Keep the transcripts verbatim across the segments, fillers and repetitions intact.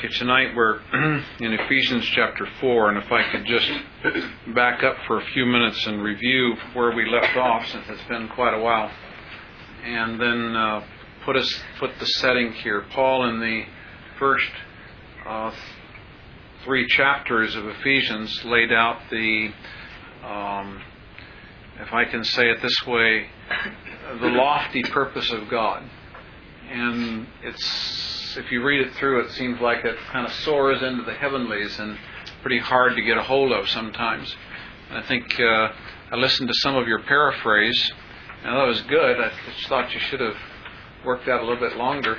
Okay, tonight we're in Ephesians chapter four, and if I could just back up for a few minutes and review where we left off, since it's been quite a while, and then uh, put us put the setting here. Paul, in the first uh, three chapters of Ephesians, laid out the, um, if I can say it this way, the lofty purpose of God. And it's, if you read it through, it seems like it kind of soars into the heavenlies and pretty hard to get a hold of sometimes. And I think uh, I listened to some of your paraphrase, and that was good. I just thought you should have worked out a little bit longer.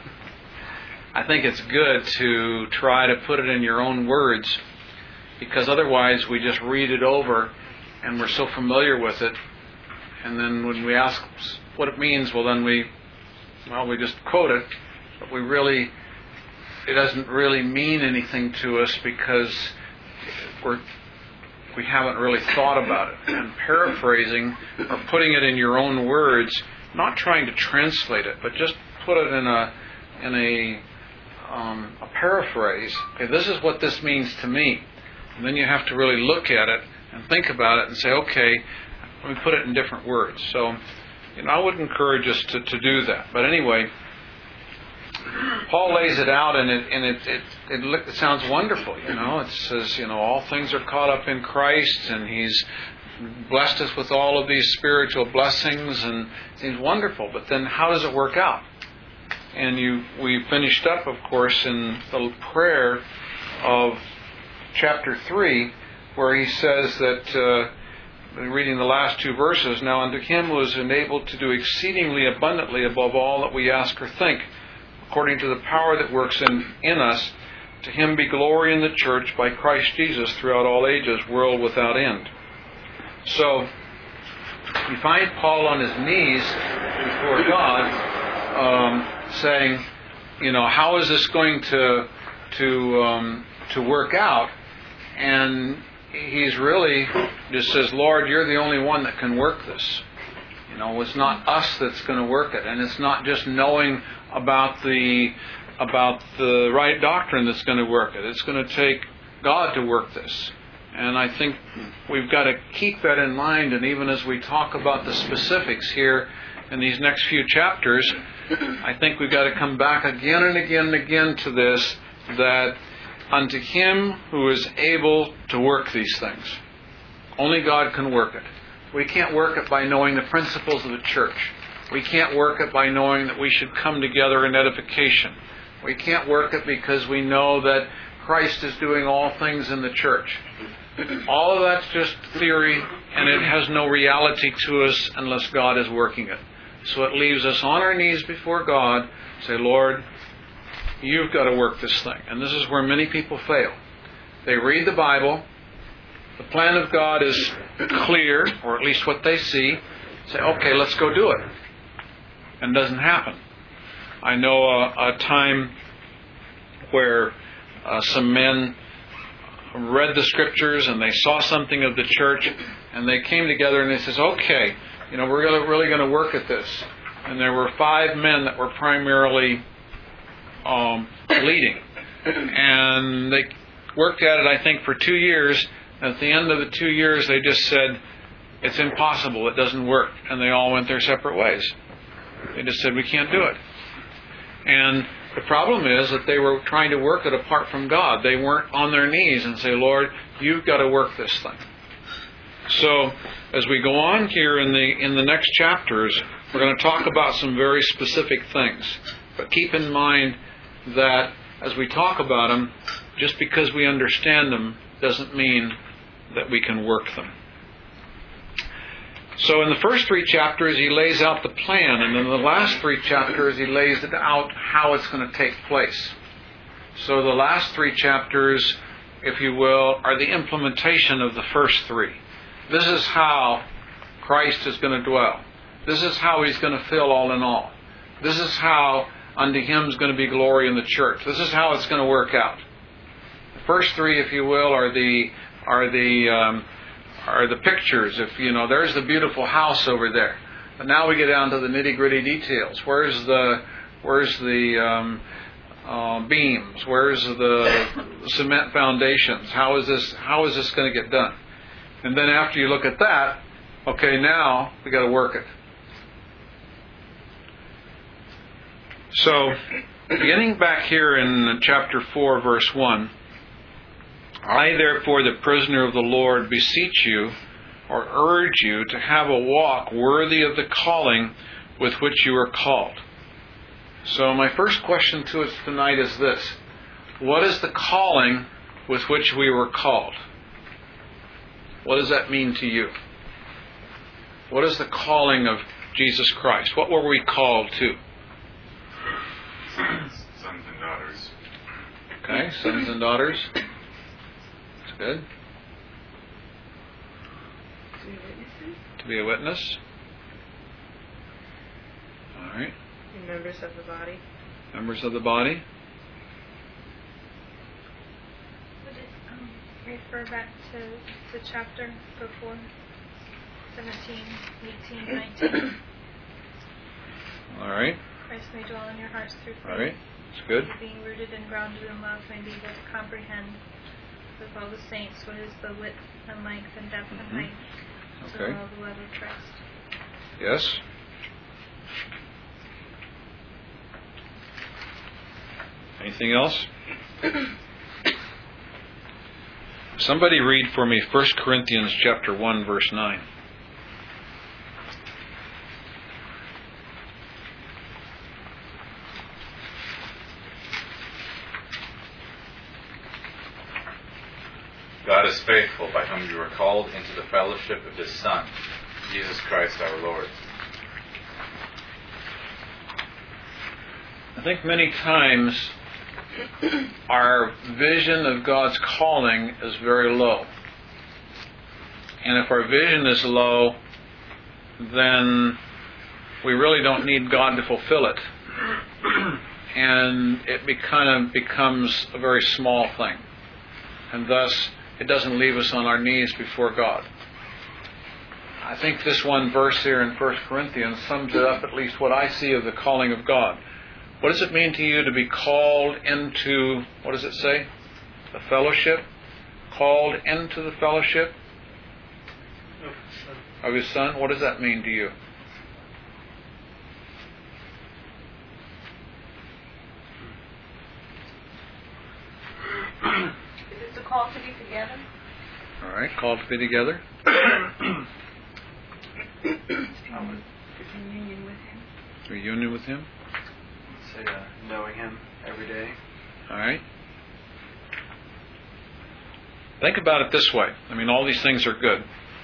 I think it's good to try to put it in your own words, because otherwise we just read it over and we're so familiar with it. And then when we ask what it means, well, then we Well, we just quote it, but we really, it doesn't really mean anything to us because we're, we haven't really thought about it. And paraphrasing, or putting it in your own words, not trying to translate it, but just put it in a, in a, um, a paraphrase. Okay, this is what this means to me. And then you have to really look at it and think about it and say, okay, let me put it in different words. So, You know, I would encourage us to, to do that. But anyway, Paul lays it out, and it and it it, it, it sounds wonderful. You know, it says, you know, all things are caught up in Christ, and He's blessed us with all of these spiritual blessings, and it seems wonderful. But then, how does it work out? And you, we finished up, of course, in the prayer of chapter three, where he says that. Uh, Reading the last two verses, now unto Him who is enabled to do exceedingly abundantly above all that we ask or think, according to the power that works in, in us, to Him be glory in the church by Christ Jesus throughout all ages, world without end. So, you find Paul on his knees before God, um, saying, you know, how is this going to to um, to work out? And he's really just says, Lord, you're the only one that can work this. You know, it's not us that's going to work it, and it's not just knowing about the about the right doctrine that's going to work it. It's going to take God to work this. And I think we've got to keep that in mind, and even as we talk about the specifics here in these next few chapters, I think we've got to come back again and again and again to this, that unto Him who is able to work these things. Only God can work it. We can't work it by knowing the principles of the church. We can't work it by knowing that we should come together in edification. We can't work it because we know that Christ is doing all things in the church. All of that's just theory, and it has no reality to us unless God is working it. So it leaves us on our knees before God, say, Lord, You've got to work this thing. And this is where many people fail. They read the Bible. The plan of God is clear, or at least what they see. Say, okay, let's go do it. And it doesn't happen. I know a, a time where uh, some men read the Scriptures and they saw something of the church, and they came together and they says, okay, you know, we're gonna, really going to work at this. And there were five men that were primarily Um, leading, and they worked at it, I think, for two years. At the end of the two years, they just said, it's impossible, it doesn't work, and they all went their separate ways. They just said, we can't do it. And the problem is that they were trying to work it apart from God. They weren't on their knees and say, Lord, You've got to work this thing. So, as we go on here in the in the next chapters, we're going to talk about some very specific things. But keep in mind that as we talk about them, just because we understand them doesn't mean that we can work them. So in the first three chapters, he lays out the plan, and in the last three chapters, he lays it out how it's going to take place. So the last three chapters, if you will, are the implementation of the first three. This is how Christ is going to dwell. This is how He's going to fill all in all. This is how unto Him is going to be glory in the church. This is how it's going to work out. The first three, if you will, are the are the um, are the pictures. If you know, there's the beautiful house over there. But now we get down to the nitty gritty details. Where's the where's the um, uh, beams? Where's the cement foundations? How is this? How is this going to get done? And then after you look at that, okay, now we got to work it. So, beginning back here in chapter four, verse one, I therefore, the prisoner of the Lord, beseech you, or urge you, to have a walk worthy of the calling with which you are called. So my first question to us tonight is this: what is the calling with which we were called? What does that mean to you? What is the calling of Jesus Christ? What were we called to? Sons, sons and daughters. Okay, sons and daughters. That's good. To be witnesses. To be a witness. All right. And members of the body. Members of the body. Would it um, refer back to the chapter before? seventeen, eighteen, nineteen. All right. Christ may dwell in your hearts through faith. All right. That's good. Being rooted and grounded in love, may be able to comprehend with all the saints what is the width and length and depth and Mm-hmm. height. Okay. To all the love of Christ. Yes. Anything else? Somebody read for me First Corinthians chapter one, verse nine. God is faithful, by whom you were called into the fellowship of His Son, Jesus Christ our Lord. I think many times our vision of God's calling is very low. And if our vision is low, then we really don't need God to fulfill it. And it be kind of becomes a very small thing. And thus, it doesn't leave us on our knees before God. I think this one verse here in First Corinthians sums it up, at least what I see of the calling of God. What does it mean to you to be called into, what does it say? The fellowship? Called into the fellowship of His Son? What does that mean to you? Is it the call to be together? All right, called to be together. It's in union with Him. Reunion with Him. Say, uh, knowing Him every day. All right. Think about it this way. I mean, all these things are good.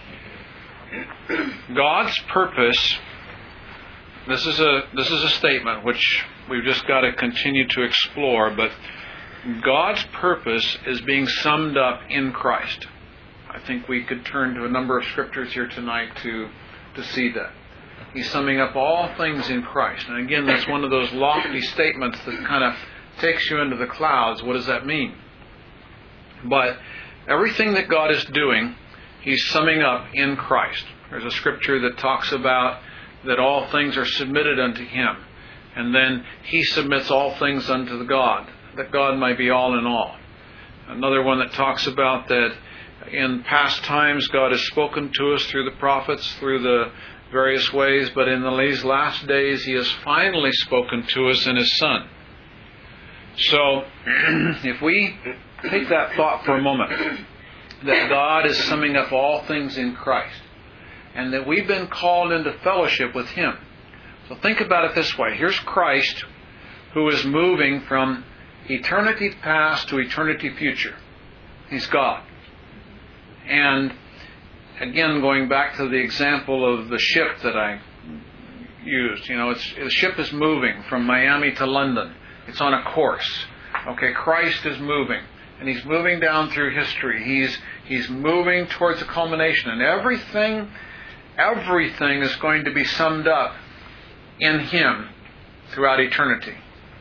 God's purpose. This is a this is a statement which we've just got to continue to explore. But God's purpose is being summed up in Christ. I think we could turn to a number of scriptures here tonight to to see that. He's summing up all things in Christ. And again, that's one of those lofty statements that kind of takes you into the clouds. What does that mean? But everything that God is doing, He's summing up in Christ. There's a scripture that talks about that all things are submitted unto Him. And then He submits all things unto the God, that God might be all in all. Another one that talks about that in past times God has spoken to us through the prophets, through the various ways, but in these last days He has finally spoken to us in His Son. So, if we take that thought for a moment, that God is summing up all things in Christ, and that we've been called into fellowship with Him. So think about it this way. Here's Christ, who is moving from eternity past to eternity future. He's God. And again, going back to the example of the ship that I used, you know, it's, the ship is moving from Miami to London. It's on a course. Okay, Christ is moving, and He's moving down through history. He's He's moving towards a culmination, and everything, everything is going to be summed up in Him throughout eternity.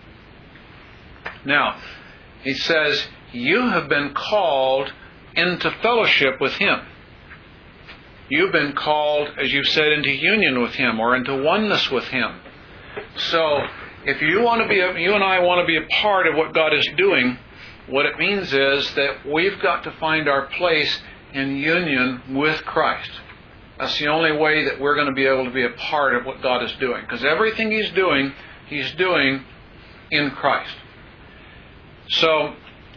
Now, He says, you have been called into fellowship with Him. You've been called, as you've said, into union with Him or into oneness with Him. So, if you want to be, a, you and I want to be a part of what God is doing, what it means is that we've got to find our place in union with Christ. That's the only way that we're going to be able to be a part of what God is doing. Because everything He's doing, He's doing in Christ. So,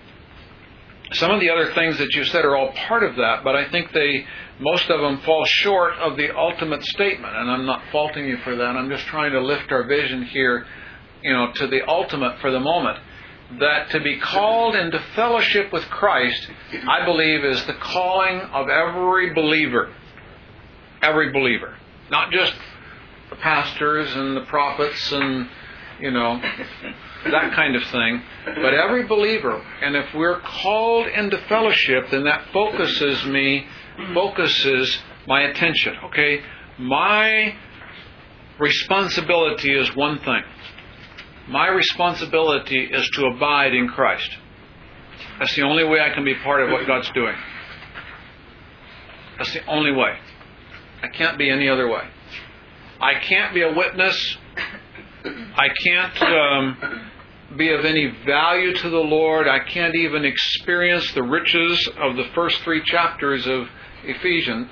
some of the other things that you said are all part of that, but I think they, most of them fall short of the ultimate statement. And I'm not faulting you for that. I'm just trying to lift our vision here, you know, to the ultimate for the moment. That to be called into fellowship with Christ, I believe, is the calling of every believer. Every believer. Not just the pastors and the prophets and, you know, that kind of thing. But every believer. And if we're called into fellowship, then that focuses me, focuses my attention. Okay? My responsibility is one thing. My responsibility is to abide in Christ. That's the only way I can be part of what God's doing. That's the only way. I can't be any other way. I can't be a witness. I can't um, be of any value to the Lord. I can't even experience the riches of the first three chapters of Ephesians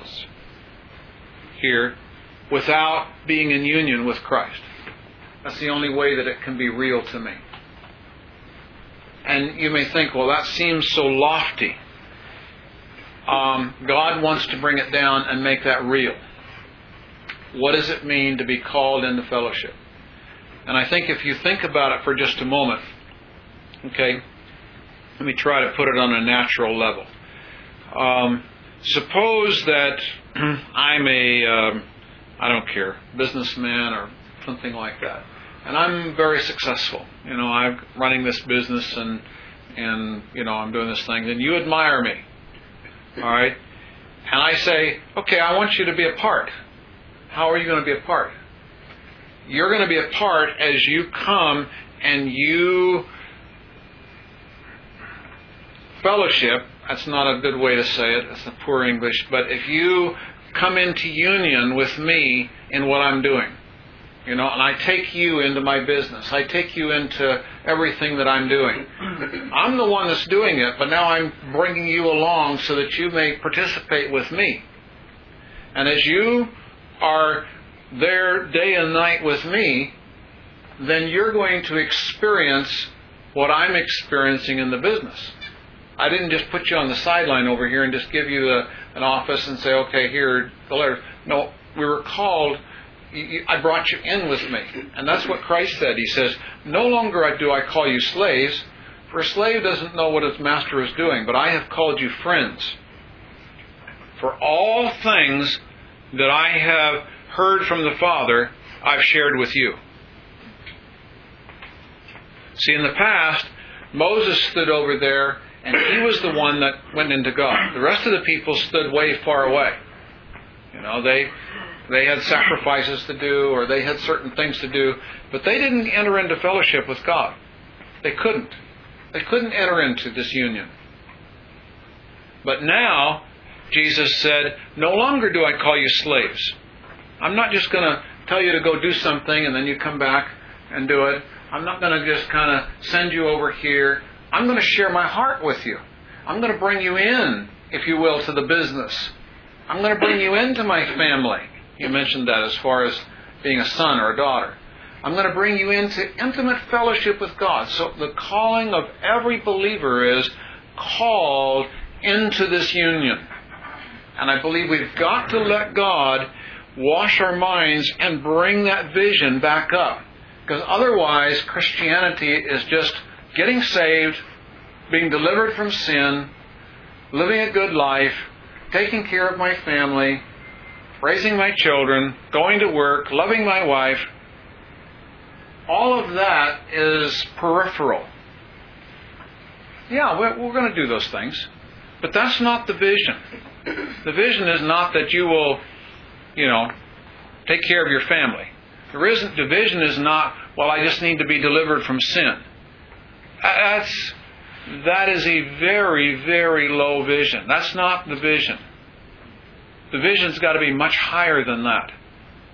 here without being in union with Christ. That's the only way that it can be real to me. And you may think, well, that seems so lofty. Um, God wants to bring it down and make that real. What does it mean to be called into fellowship? And I think if you think about it for just a moment, okay, let me try to put it on a natural level. Um, suppose that I'm a, um, I don't care, businessman or something like that. And I'm very successful. You know, I'm running this business and, and you know, I'm doing this thing. Then you admire me. All right? And I say, okay, I want you to be a part. How are you going to be a part? You're going to be a part as you come and you fellowship. That's not a good way to say it. It's a poor English. But if you come into union with me in what I'm doing, you know, and I take you into my business. I take you into everything that I'm doing. I'm the one that's doing it, but now I'm bringing you along so that you may participate with me. And as you are there day and night with me, then you're going to experience what I'm experiencing in the business. I didn't just put you on the sideline over here and just give you a, an office and say, okay, here, the letter. No, we were called... I brought you in with me. And that's what Christ said. He says, no longer do I call you slaves, for a slave doesn't know what his master is doing, but I have called you friends. For all things that I have heard from the Father, I've shared with you. See, in the past, Moses stood over there, and he was the one that went into God. The rest of the people stood way far away. You know, they... They had sacrifices to do, or they had certain things to do, but they didn't enter into fellowship with God. They couldn't. They couldn't enter into this union. But now, Jesus said, no longer do I call you slaves. I'm not just going to tell you to go do something and then you come back and do it. I'm not going to just kind of send you over here. I'm going to share my heart with you. I'm going to bring you in, if you will, to the business. I'm going to bring you into my family. You mentioned that as far as being a son or a daughter. I'm going to bring you into intimate fellowship with God. So the calling of every believer is called into this union. And I believe we've got to let God wash our minds and bring that vision back up. Because otherwise, Christianity is just getting saved, being delivered from sin, living a good life, taking care of my family, raising my children, going to work, loving my wife. All of that is peripheral. Yeah, we're, we're going to do those things. But that's not the vision. The vision is not that you will, you know, take care of your family. The reason, the vision is not, well, I just need to be delivered from sin. That's, that is a very, very low vision. That's not the vision. The vision's got to be much higher than that.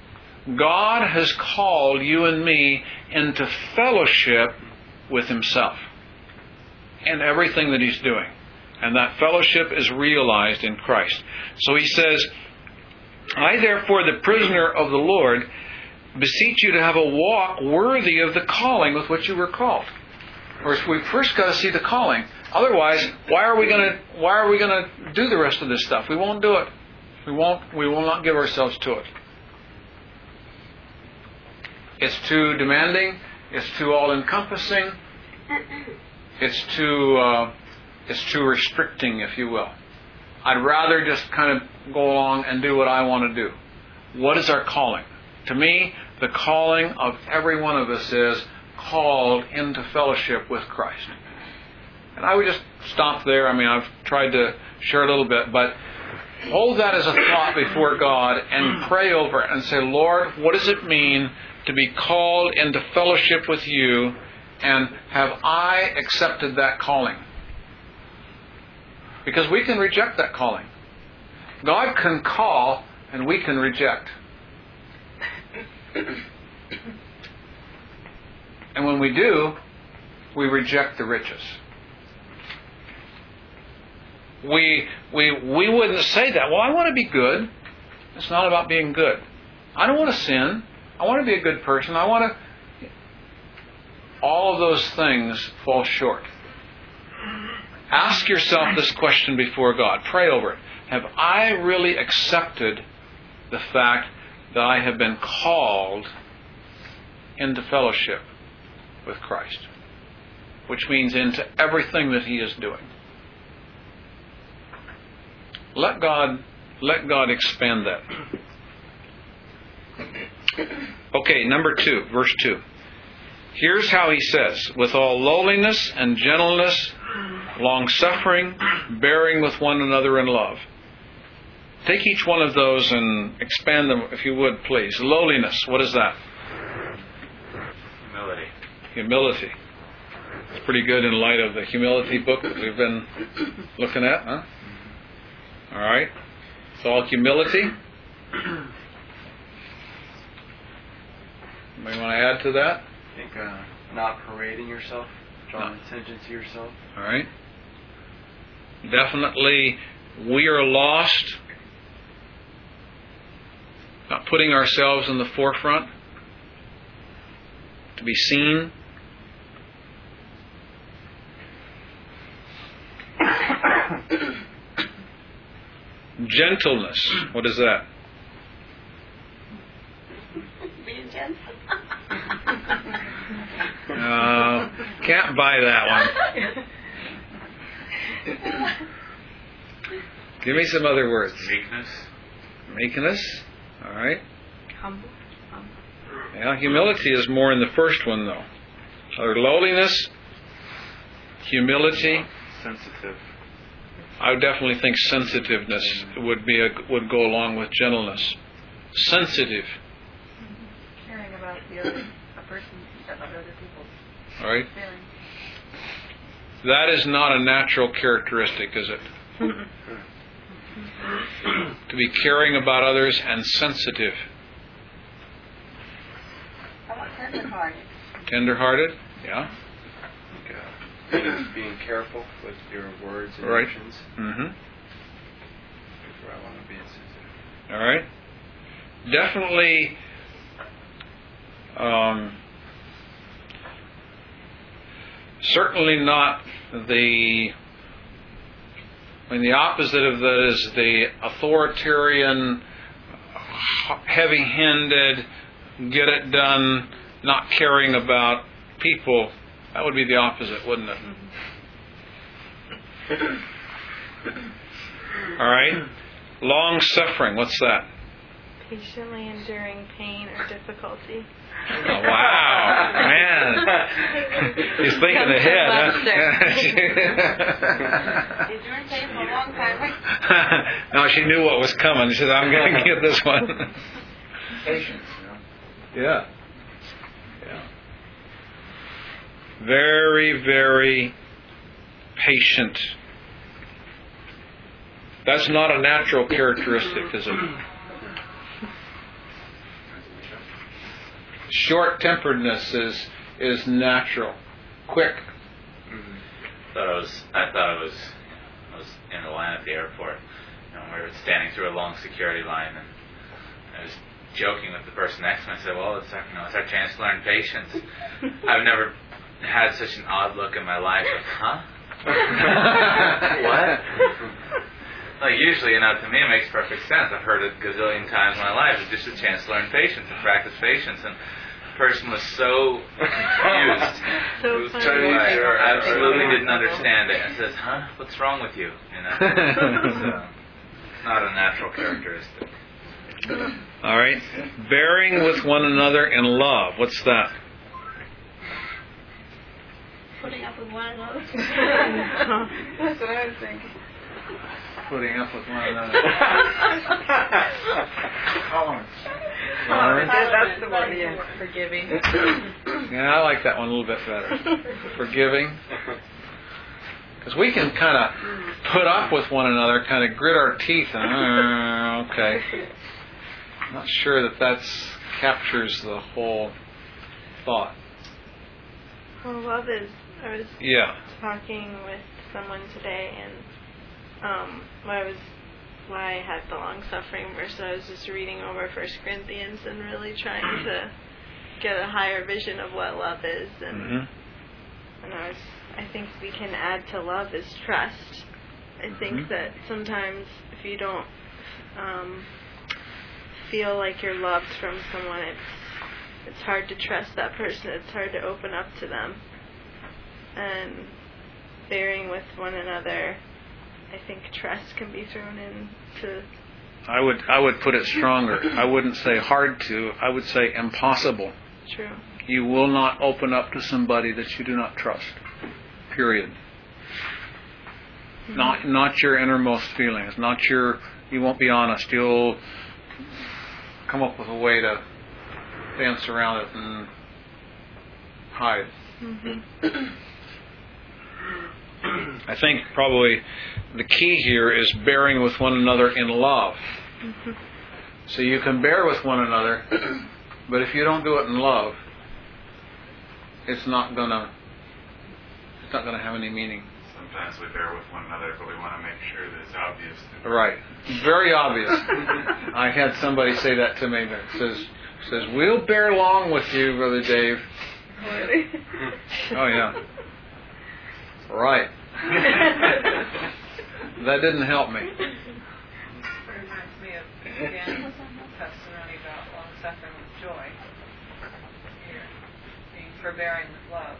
God has called you and me into fellowship with Himself in everything that He's doing. And that fellowship is realized in Christ. So He says, I therefore, the prisoner of the Lord, beseech you to have a walk worthy of the calling with which you were called. Or we first got to see the calling. Otherwise, why are we going to why are we going to do the rest of this stuff? We won't do it. We won't. We will not give ourselves to it. It's too demanding. It's too all-encompassing. It's too uh, it's too restricting, if you will. I'd rather just kind of go along and do what I want to do. What is our calling? To me, the calling of every one of us is called into fellowship with Christ. And I would just stop there. I mean, I've tried to share a little bit, but hold that as a thought before God and pray over it and say, Lord, what does it mean to be called into fellowship with you, and have I accepted that calling? Because we can reject that calling. God can call and we can reject. And when we do, we reject the riches. We, we, we wouldn't say that. Well, I want to be good. It's not about being good. I don't want to sin. I want to be a good person. I want to... All of those things fall short. Ask yourself this question before God. Pray over it. Have I really accepted the fact that I have been called into fellowship with Christ? Which means into everything that He is doing. Let God, let God expand that. Okay, number two, verse two. Here's how he says, with all lowliness and gentleness, long-suffering, bearing with one another in love. Take each one of those and expand them, if you would, please. Lowliness, what is that? Humility. Humility. It's pretty good in light of the humility book that we've been looking at, huh? All right. It's all humility. Anybody want to add to that? I think uh, not parading yourself, drawing No. attention to yourself. All right. Definitely, we are lost. Not putting ourselves in the forefront to be seen. Gentleness. What is that? Being gentle. Uh, can't buy that one. Give me some other words. Meekness. Meekness. All right. Humble. Humble. Yeah, humility is more in the first one, though. Or lowliness, humility. Sensitive. I would definitely think sensitiveness would be a, would go along with gentleness. Sensitive. Caring about the other, a person, about other people's All right. feelings. That is not a natural characteristic, is it? To be caring about others and sensitive. How about tender-hearted? Tender-hearted. Yeah. Like, uh, being, being careful with your words and Right. actions. Mm-hmm. That's where I want to be sensitive. All right. Definitely. Um, certainly not the. I mean, the opposite of that is the authoritarian, heavy-handed, get it done, not caring about people. That would be the opposite, wouldn't it? All right. Long-suffering. What's that? Patiently enduring pain or difficulty. Oh, wow, man. He's thinking ahead, huh? He's doing pain for a long time. No, she knew what was coming. She said, I'm going to get this one. Patience. You know? Yeah. Yeah. Very, very patient. That's not a natural characteristic, is it? Short-temperedness is is natural, quick. Mm-hmm. Thought I was. I thought I was. I was in the line at the airport, and we were standing through a long security line, and I was joking with the person next to me. I said, "Well, it's our, you know, it's our chance to learn patience." I've never had such an odd look in my life. Of, huh? What? Like usually, you know, to me it makes perfect sense. I've heard it a gazillion times in my life. It's just a chance to learn patience and practice patience. And the person was so confused. So It was funny. totally Chinese like, or- absolutely or- didn't understand it. And says, "Huh? What's wrong with you?" You know, it's, uh, it's not a natural characteristic. All right. Bearing with one another in love. What's that? Putting up with one another. That's what I was thinking. Putting up with one another. Tolerance. Tolerance. That's the one, yeah. Forgiving. Yeah, I like that one a little bit better. Forgiving. Because we can kind of put up with one another, kind of grit our teeth, and uh, okay. I'm not sure that that captures the whole thought. Well, love is. I was Yeah. talking with someone today, and um, why I was why I had the long suffering verse. I was just reading over First Corinthians and really trying to get a higher vision of what love is, and Mm-hmm. and I was I think we can add to love is trust. I think Mhm. that sometimes if you don't um, feel like you're loved from someone, it's it's hard to trust that person. It's hard to open up to them. And bearing with one another, I think trust can be thrown into. I would I would put it stronger. I wouldn't say hard to. I would say impossible. True. You will not open up to somebody that you do not trust. Period. Mm-hmm. Not not your innermost feelings. Not your. You won't be honest. You'll come up with a way to dance around it and hide. Mm-hmm. I think probably the key here is bearing with one another in love. Mm-hmm. So you can bear with one another, but if you don't do it in love, it's not gonna it's not gonna have any meaning. Sometimes we bear with one another, but we want to make sure that it's obvious. Right. Very obvious. I had somebody say that to me that says says, "We'll bear along with you, Brother Dave." Oh yeah. Right. That didn't help me. This reminds me of Dan's testimony about long suffering with joy. Here, being forbearing with love.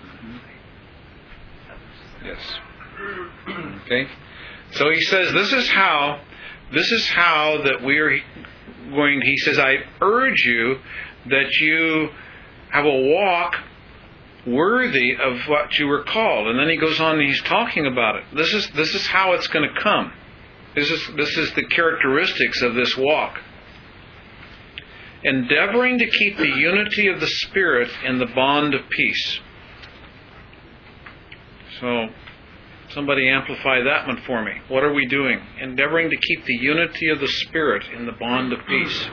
Yes. Okay. So he says, this is how, this is how that we are going. He says, I urge you that you have a walk worthy of what you were called. And then he goes on and he's talking about it. This is this is how it's going to come. This is this is the characteristics of this walk. Endeavoring to keep the unity of the Spirit in the bond of peace. So, somebody amplify that one for me. What are we doing? Endeavoring to keep the unity of the Spirit in the bond of peace.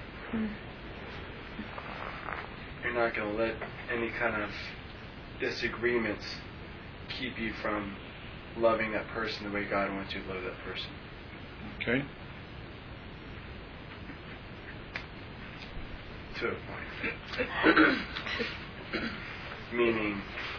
You're not going to let any kind of disagreements keep you from loving that person the way God wants you to love that person. Okay. To a point. Meaning,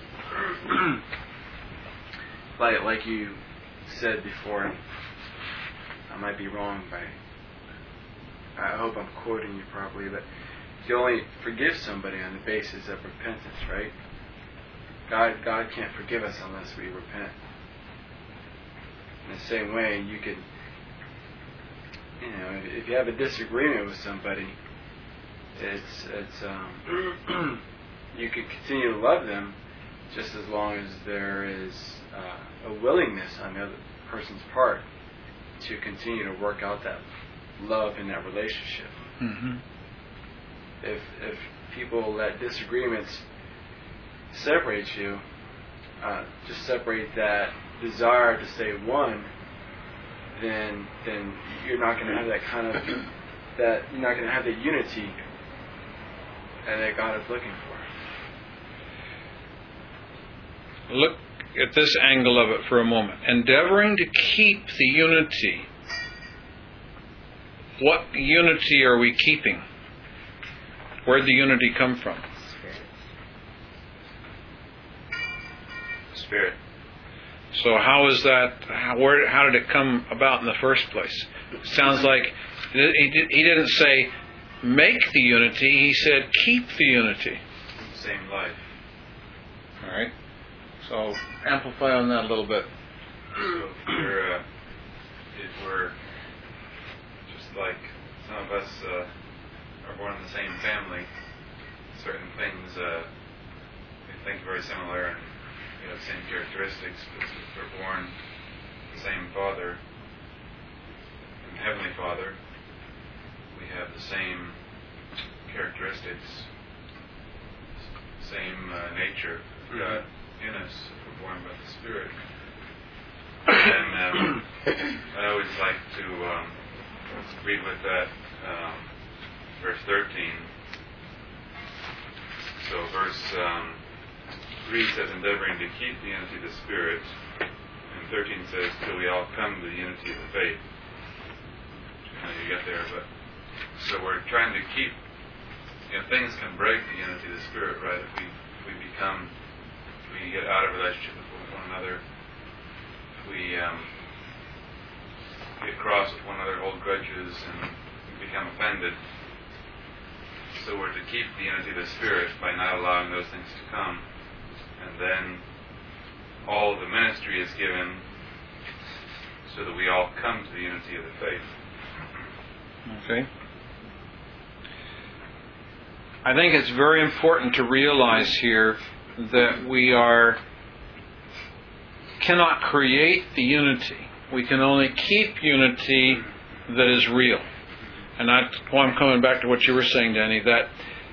like like you said before, I might be wrong by, I hope I'm quoting you properly, but you only forgive somebody on the basis of repentance, right? God God can't forgive us unless we repent. In the same way, you can, you know, if, if you have a disagreement with somebody, it's it's um, you can continue to love them just as long as there is uh, a willingness on the other person's part to continue to work out that love in that relationship. Mm-hmm. If if people let disagreements separate you, uh, just separate that desire to stay one, then then you're not going to have that kind of that you're not going to have that unity and that God is looking for. Look at this angle of it for a moment. Endeavoring to keep the unity. What unity are we keeping? Where'd the unity come from? Spirit. So how is that, how, where, how did it come about in the first place? It sounds like he, did, he didn't say make the unity, he said keep the unity. Same life. All right. So amplify on that a little bit. So if we're, uh, if we're just like some of us uh, are born in the same family, certain things uh, we think very similar and we have the same characteristics, but if we're born the same Father, and Heavenly Father, we have the same characteristics, same uh, nature of God in us if we're born by the Spirit. And um, I always like to um, read with that um, verse thirteen. So verse um, three says, endeavoring to keep the unity of the Spirit. And thirteen says, till we all come to the unity of the faith. How do you get there? But so we're trying to keep, you know, things can break the unity of the Spirit, right? If we, if we become, if we get out of relationship with one another, if we um, get cross with one another, hold grudges, and become offended. So we're to keep the unity of the Spirit by not allowing those things to come. And then all the ministry is given so that we all come to the unity of the faith. Okay. I think it's very important to realize here that we are cannot create the unity. We can only keep unity that is real. And that's why I'm coming back to what you were saying, Danny, that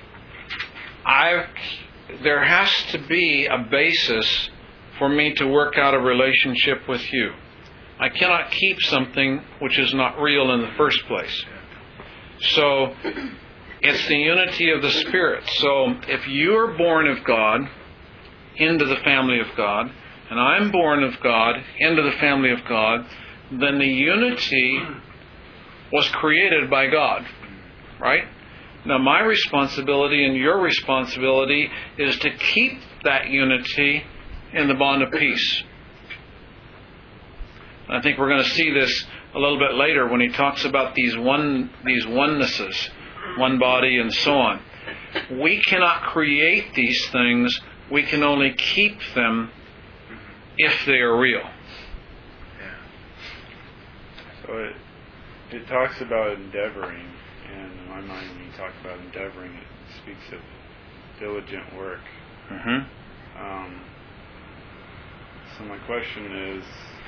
I there has to be a basis for me to work out a relationship with you. I cannot keep something which is not real in the first place. So it's the unity of the Spirit. So if you are born of God into the family of God, and I'm born of God into the family of God, then the unity was created by God, right? Now my responsibility and your responsibility is to keep that unity in the bond of peace. I think we're going to see this a little bit later when he talks about these one these onenesses, one body and so on. We cannot create these things. We can only keep them if they are real. Yeah. So it, it talks about endeavoring, and in my mind when you talk about endeavoring, it speaks of diligent work. Mm-hmm. Um, so my question is,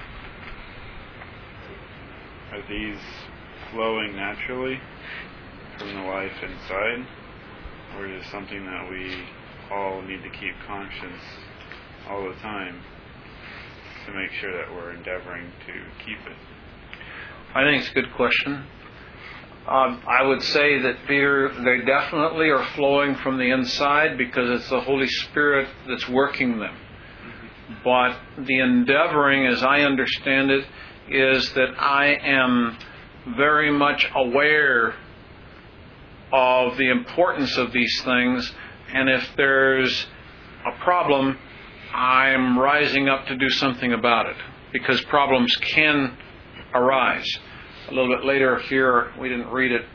are these flowing naturally from the life inside, or is it something that we all need to keep conscious all the time to make sure that we're endeavoring to keep it? I think it's a good question. Um, I would say that they're, they definitely are flowing from the inside because it's the Holy Spirit that's working them. But the endeavoring, as I understand it, is that I am very much aware of the importance of these things, and if there's a problem, I'm rising up to do something about it, because problems can arise. A little bit later here, we didn't read it.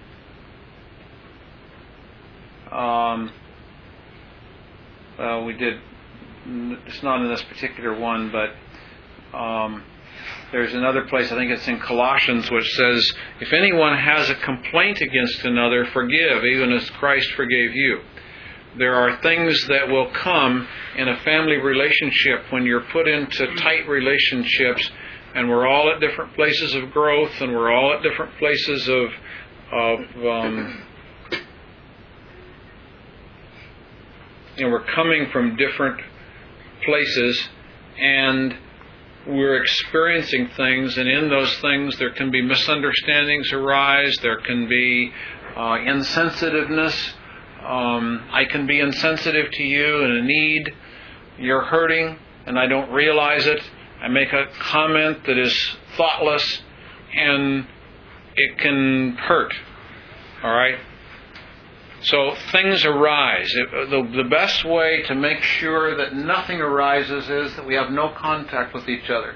Um, well, we did. It's not in this particular one, but um, there's another place, I think it's in Colossians, which says, if anyone has a complaint against another, forgive, even as Christ forgave you. There are things that will come in a family relationship when you're put into tight relationships, and we're all at different places of growth, and we're all at different places of, of um, you know, we're coming from different places, and we're experiencing things, and in those things there can be misunderstandings arise, there can be uh, insensitiveness, Um, I can be insensitive to you and in need. You're hurting, and I don't realize it. I make a comment that is thoughtless, and it can hurt. All right? So things arise. It, the, the best way to make sure that nothing arises is that we have no contact with each other.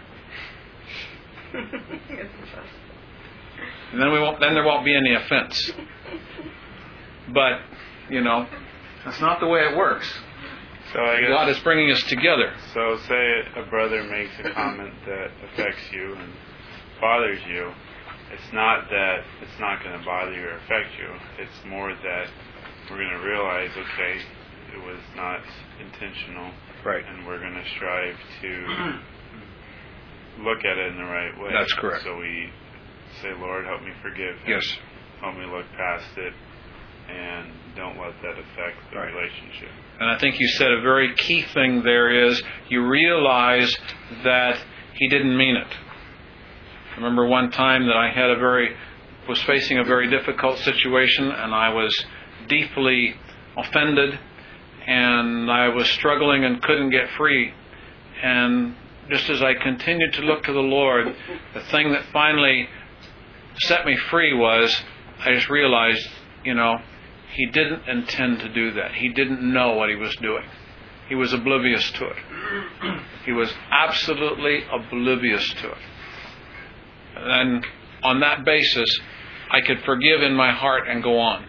And then we won't. Then there won't be any offense. But, you know, that's not the way it works. So I guess, God is bringing us together. So say a brother makes a comment that affects you and bothers you. It's not that it's not going to bother you or affect you. It's more that we're going to realize, okay, it was not intentional. Right. And we're going to strive to look at it in the right way. That's correct. So we say, Lord, help me forgive him. Yes. Help me look past it, and don't let that affect the Right. relationship. And I think you said a very key thing there is you realize that he didn't mean it. I remember one time that I had a very was facing a very difficult situation, and I was deeply offended, and I was struggling and couldn't get free. And just as I continued to look to the Lord, the thing that finally set me free was I just realized, you know, he didn't intend to do that. He didn't know what he was doing. He was oblivious to it. He was absolutely oblivious to it. And on that basis, I could forgive in my heart and go on.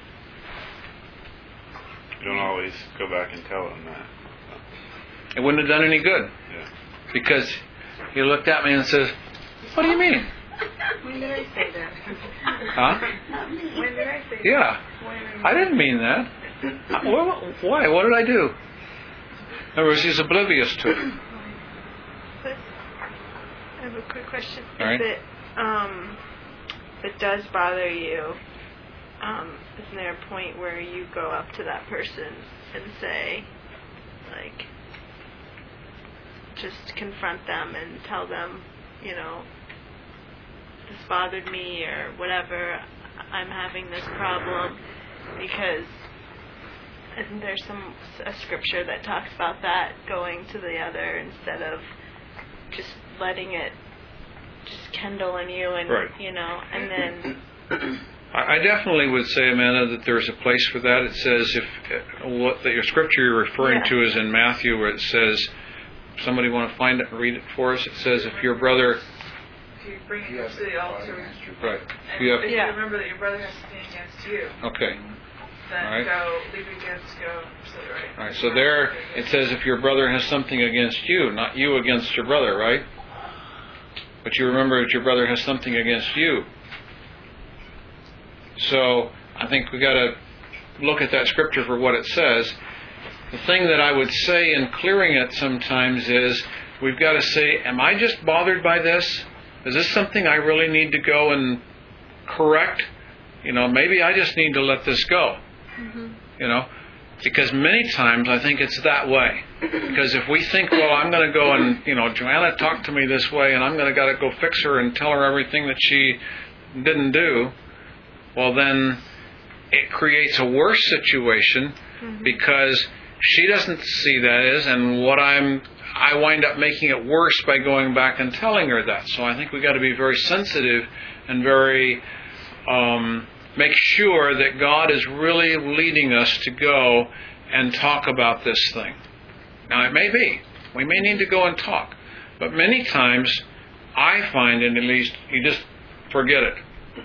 You don't always go back and tell him that. It wouldn't have done any good. Yeah. Because he looked at me and says, "What do you mean?" When did I say that? Huh? When did I say Yeah. that? I didn't mean that. Uh, well, why? What did I do? In other words, he's oblivious to it. But I have a quick question. All right. If it, um, if it does bother you, um, isn't there a point where you go up to that person and say, like, just confront them and tell them, you know, this bothered me or whatever, I'm having this problem, because isn't there some a scripture that talks about that, going to the other instead of just letting it just kindle in you and Right. you know, and then I I definitely would say, Amanda, that there's a place for that. It says if uh, what that your scripture you're referring Yeah. to is in Matthew, where it says, somebody want to find it and read it for us? It says, if your brother, If you bring it to the altar, right? and You have, if Yeah. you remember that your brother has something against you, okay. then All right. go, leave against, go, so right. All right. So there it says, if your brother has something against you, not you against your brother, right? But you remember that your brother has something against you. So I think we got to look at that scripture for what it says. The thing that I would say in clearing it sometimes is we've got to say, am I just bothered by this? Is this something I really need to go and correct? You know, maybe I just need to let this go. mm-hmm. You know, because many times I think it's that way. Because if we think, well, I'm going to go and, you know, Joanna talked to me this way and I'm going to got to go fix her and tell her everything that she didn't do, well, then it creates a worse situation Mm-hmm. because she doesn't see that as, and what I'm, I wind up making it worse by going back and telling her that. So I think we've got to be very sensitive and very, um, make sure that God is really leading us to go and talk about this thing. Now, it may be. We may need to go and talk. But many times, I find, and at least, you just forget it.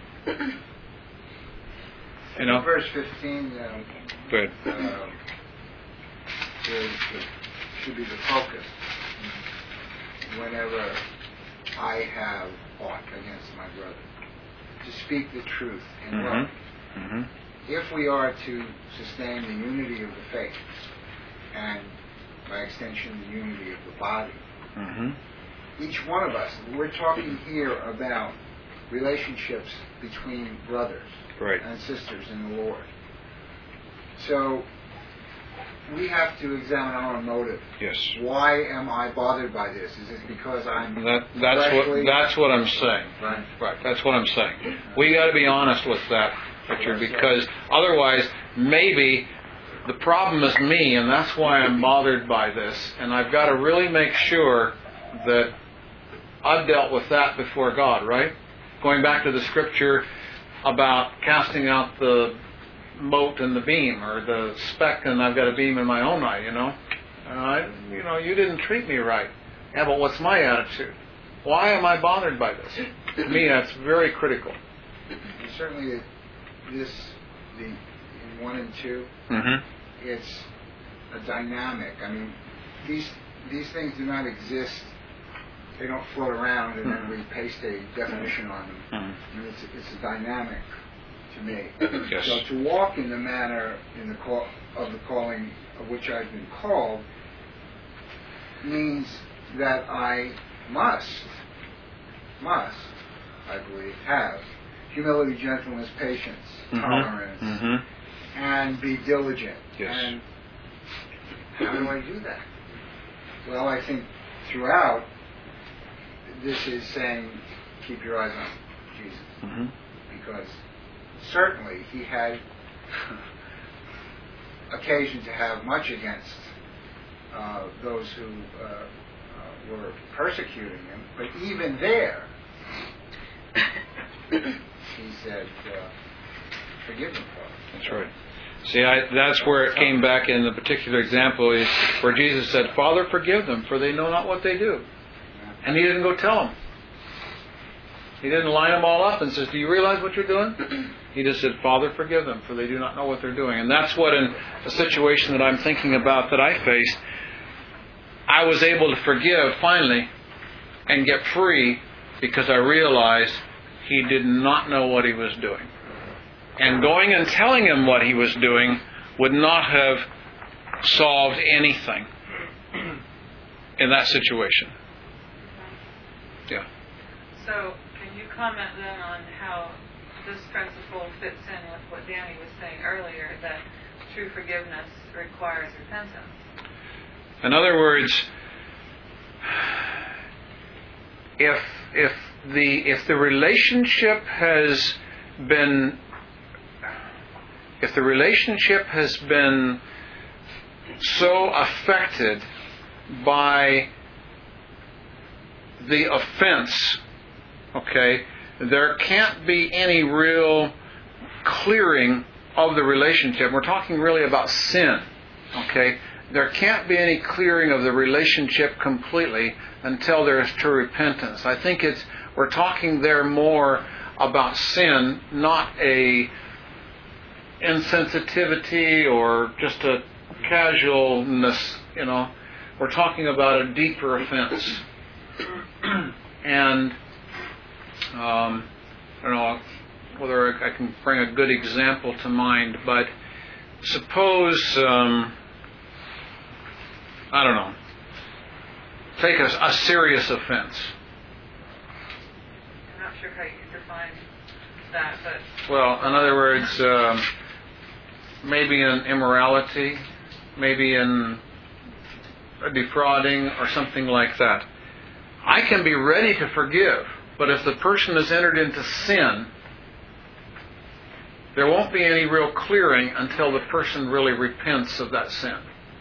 You know? Verse fifteen um, Good. uh, is the, should be the focus. Whenever I have aught against my brother, to speak the truth in love. Mm-hmm. Mm-hmm. If we are to sustain the unity of the faith, and by extension the unity of the body, Mm-hmm. each one of us, we're talking here about relationships between brothers Right. and sisters in the Lord. So we have to examine our own motive. Yes. Why am I bothered by this? Is it because I'm That, that's what fleshly? that's what I'm saying. Right. Right. That's what I'm saying. We got to be honest with that, Richard, because otherwise, maybe The problem is me, and that's why I'm bothered by this. And I've got to really make sure that I've dealt with that before God, right? Going back to the scripture about casting out the mote and the beam, or the speck and I've got a beam in my own eye, you know. And I, you know, you didn't treat me right. Yeah, but what's my attitude? Why am I bothered by this? To me, that's very critical. And certainly, this, the in one and two, Mm-hmm. it's a dynamic. I mean, these these things do not exist. They don't float around and then we paste a definition on them. Mm-hmm. I mean, it's, it's a dynamic to me. Yes. So to walk in the manner in the call of the calling of which I've been called means that I must, must, I believe, have humility, gentleness, patience, Mm-hmm. tolerance, Mm-hmm. and be diligent. Yes. And how do I do that? Well, I think throughout, this is saying, keep your eyes on Jesus. Mm-hmm. Because certainly he had occasion to have much against uh, those who uh, uh, were persecuting him. But even there, he said, uh, forgive them, Father. That's right. See, I, that's where it came back in the particular example, is where Jesus said, Father, forgive them, for they know not what they do. And he didn't go tell them. He didn't line them all up and says, do you realize what you're doing? He just said, Father, forgive them, for they do not know what they're doing. And that's what, in a situation that I'm thinking about that I faced, I was able to forgive finally and get free because I realized he did not know what he was doing. And going and telling him what he was doing would not have solved anything in that situation. Yeah. So, can you comment then on how this principle fits in with what Danny was saying earlier, that true forgiveness requires repentance? In other words, if if the if the relationship has been if the relationship has been so affected by the offense, okay, there can't be any real clearing of the relationship. We're talking really about sin, okay? There can't be any clearing of the relationship completely until there is true repentance. I think it's we're talking there more about sin, not a insensitivity or just a casualness, you know. We're talking about a deeper offense. And um, I don't know whether I can bring a good example to mind, but suppose, um, I don't know, take a, a serious offense. I'm not sure how you can define that, but... Well, in other words, um, maybe in immorality, maybe in a defrauding or something like that. I can be ready to forgive, but if the person has entered into sin, there won't be any real clearing until the person really repents of that sin.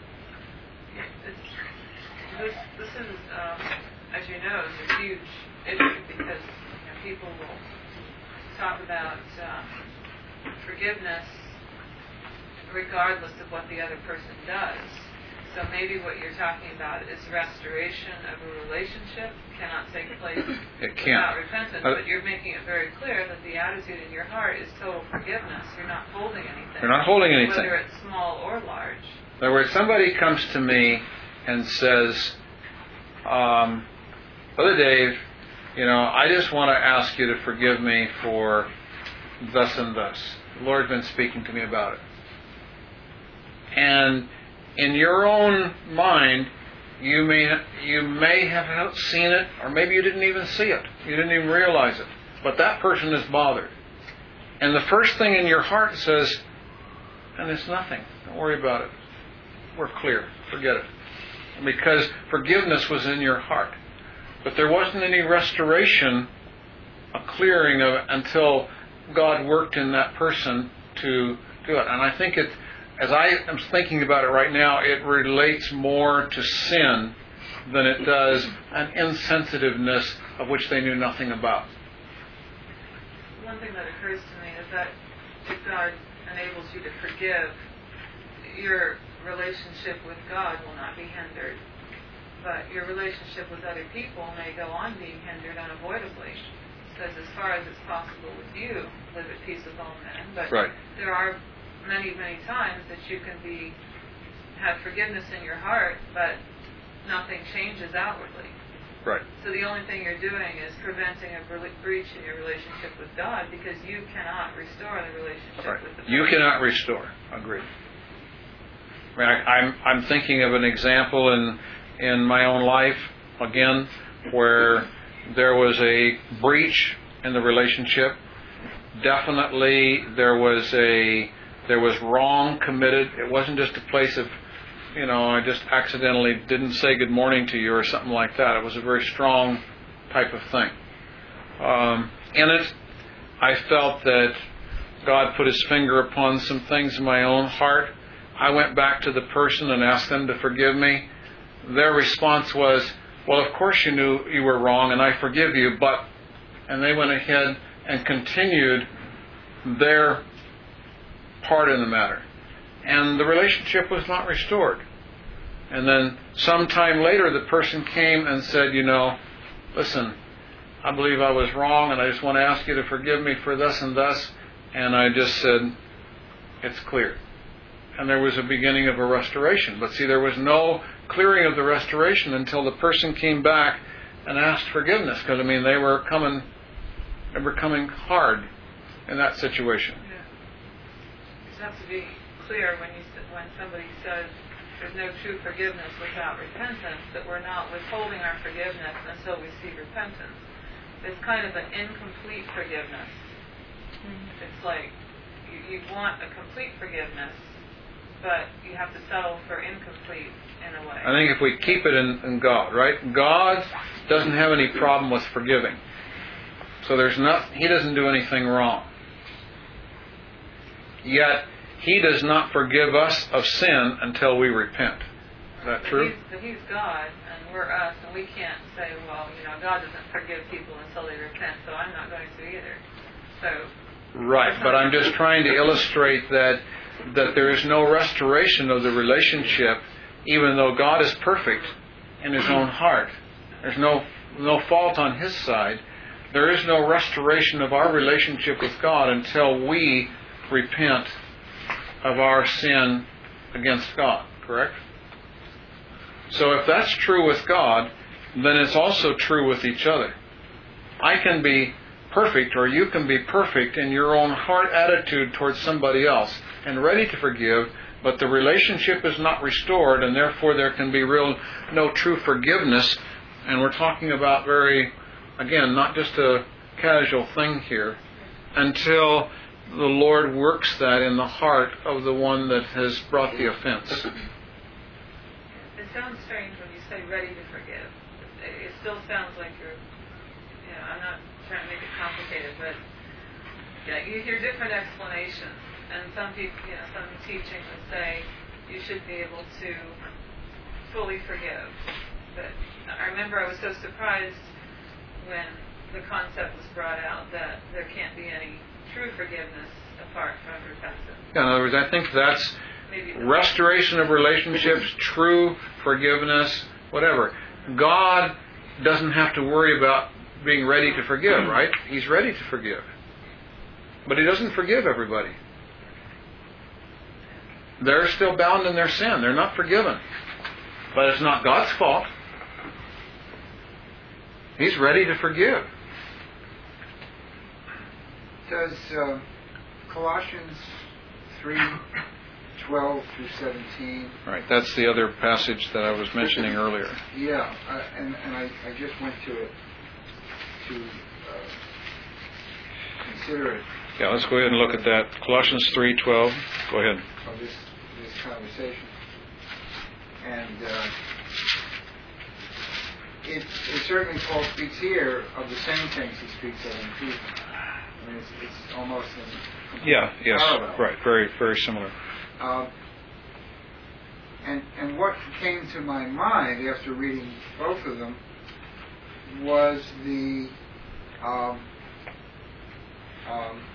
This, this is, um, as you know, is a huge issue because you know, people will talk about um, forgiveness regardless of what the other person does. So maybe what you're talking about is restoration of a relationship cannot take place It can't. without repentance. Uh, but you're making it very clear that the attitude in your heart is total forgiveness. You're not holding anything. You're not holding anything. Whether it's small or large. In other words, somebody comes to me and says, um, Brother Dave, you know, I just want to ask you to forgive me for thus and thus. The Lord's been speaking to me about it. And in your own mind, you may you may have seen it, or maybe you didn't even see it. You didn't even realize it. But that person is bothered. And the first thing in your heart says, and it's nothing. Don't worry about it. We're clear. Forget it. Because forgiveness was in your heart. But there wasn't any restoration, a clearing of it, until God worked in that person to do it. And I think it's as I am thinking about it right now, it relates more to sin than it does an insensitiveness of which they knew nothing about. One thing that occurs to me is that if God enables you to forgive, your relationship with God will not be hindered. But your relationship with other people may go on being hindered unavoidably. Because as far as it's possible with you, live at peace with all men. But right. there are many, many times that you can be have forgiveness in your heart, but nothing changes outwardly. Right. So the only thing you're doing is preventing a bre- breach in your relationship with God, because you cannot restore the relationship Right. with the You person. cannot restore. Agreed. I mean, I, I'm I'm thinking of an example in in my own life again where there was a breach in the relationship. Definitely, there was a there was wrong committed. It wasn't just a place of, you know, I just accidentally didn't say good morning to you or something like that. It was a very strong type of thing. Um, in it, I felt that God put His finger upon some things in my own heart. I went back to the person and asked them to forgive me. Their response was, well, of course you knew you were wrong and I forgive you, but... And they went ahead and continued their part in the matter. And the relationship was not restored. And then sometime later the person came and said, you know, listen, I believe I was wrong and I just want to ask you to forgive me for thus and thus. And I just said, it's clear. And there was a beginning of a restoration. But see, there was no clearing of the restoration until the person came back and asked forgiveness. Because, I mean, they were coming, they were coming hard in that situation. Yeah. You have to be clear when you when somebody says there's no true forgiveness without repentance, that we're not withholding our forgiveness until we see repentance. It's kind of an incomplete forgiveness. Mm-hmm. It's like you, you want a complete forgiveness, but you have to settle for incomplete in a way. I think if we keep it in, in God, right? God doesn't have any problem with forgiving. So there's not, He doesn't do anything wrong. Yet, He does not forgive us of sin until we repent. Is that but true? He's, but He's God, and we're us, and we can't say, well, you know, God doesn't forgive people until they repent, so I'm not going to either. So. Right, but I'm just trying to illustrate that that there is no restoration of the relationship, even though God is perfect in His own heart. There's no no fault on His side. There is no restoration of our relationship with God until we repent of our sin against God, correct? So if that's true with God, then it's also true with each other. I can be perfect, or you can be perfect in your own heart attitude towards somebody else and ready to forgive, but the relationship is not restored, and therefore there can be real no true forgiveness. And we're talking about very, again, not just a casual thing here, until the Lord works that in the heart of the one that has brought the offense. It sounds strange when you say ready to forgive. It still sounds like you're, you know, I'm not trying to make it complicated, but yeah, you hear different explanations. And some people, you know, some teaching would say you should be able to fully forgive. But I remember I was so surprised when the concept was brought out that there can't be any true forgiveness apart from repentance. In other words, I think that's Maybe the restoration of relationships, true forgiveness, whatever. God doesn't have to worry about being ready to forgive, right? He's ready to forgive. But He doesn't forgive everybody. They're still bound in their sin. They're not forgiven. But it's not God's fault. He's ready to forgive. Does uh, Colossians three twelve through seventeen... Right, that's the other passage that I was mentioning earlier. Yeah, uh, and, and I, I just went to it to uh, consider it Yeah, let's go ahead and look at that. Colossians three twelve. Go ahead. of this, this conversation. And uh, it, it certainly, Paul speaks here of the same things he speaks of in Ephesians. I mean, it's, it's almost in Yeah, yes, parallel. right, very, very similar. Uh, And and what came to my mind after reading both of them was the um, um,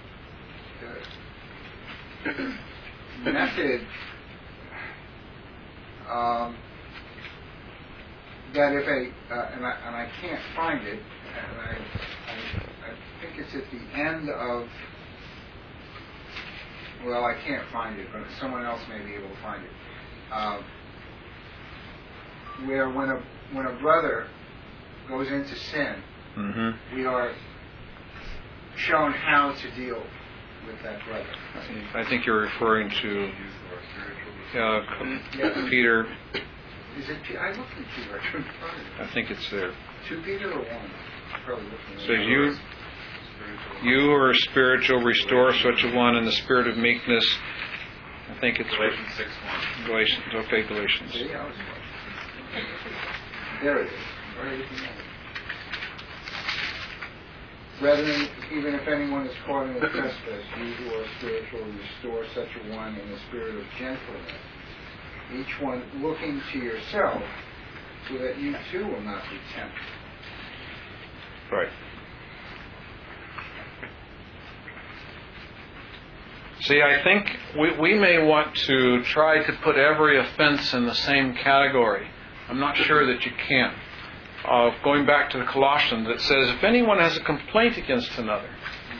the method um, that if a uh, and, I, and I can't find it, and I, I I think it's at the end of. Well, I can't find it, but someone else may be able to find it. Uh, where when a when a brother goes into sin, Mm-hmm. we are shown how to deal with that brother. I think you're referring to uh, Yeah. Peter. Is it? Pe- I looked at Peter. I couldn't find it. I think it's there. Two Peter or one? Probably looking at So you, you are spiritual, restore such a one in the spirit of meekness. I think it's Galatians six one. Galatians. Okay, Galatians. See, I was there it is. Right. Brethren, even if anyone is caught in a trespass, you who are spiritual, restore such a one in the spirit of gentleness, each one looking to yourself, so that you too will not be tempted. Right. See, I think we, we may want to try to put every offense in the same category. I'm not sure that you can. Uh, going back to the Colossians, it says, if anyone has a complaint against another,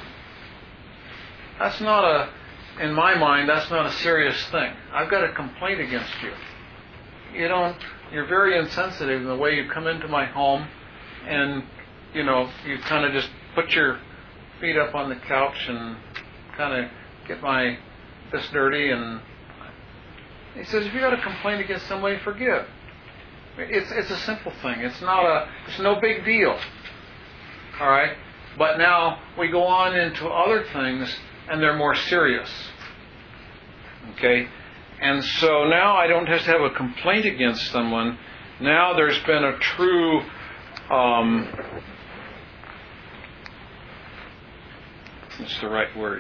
that's not a, in my mind, that's not a serious thing. I've got a complaint against you. You don't, you're very insensitive in the way you come into my home, and, you know, you kind of just put your feet up on the couch and kind of get my this dirty. And he says, if you got a complaint against somebody, forgive. It's it's a simple thing. It's not a it's no big deal. All right? But now we go on into other things and they're more serious. Okay? And so now I don't just have a complaint against someone. Now there's been a true um, what's the right word?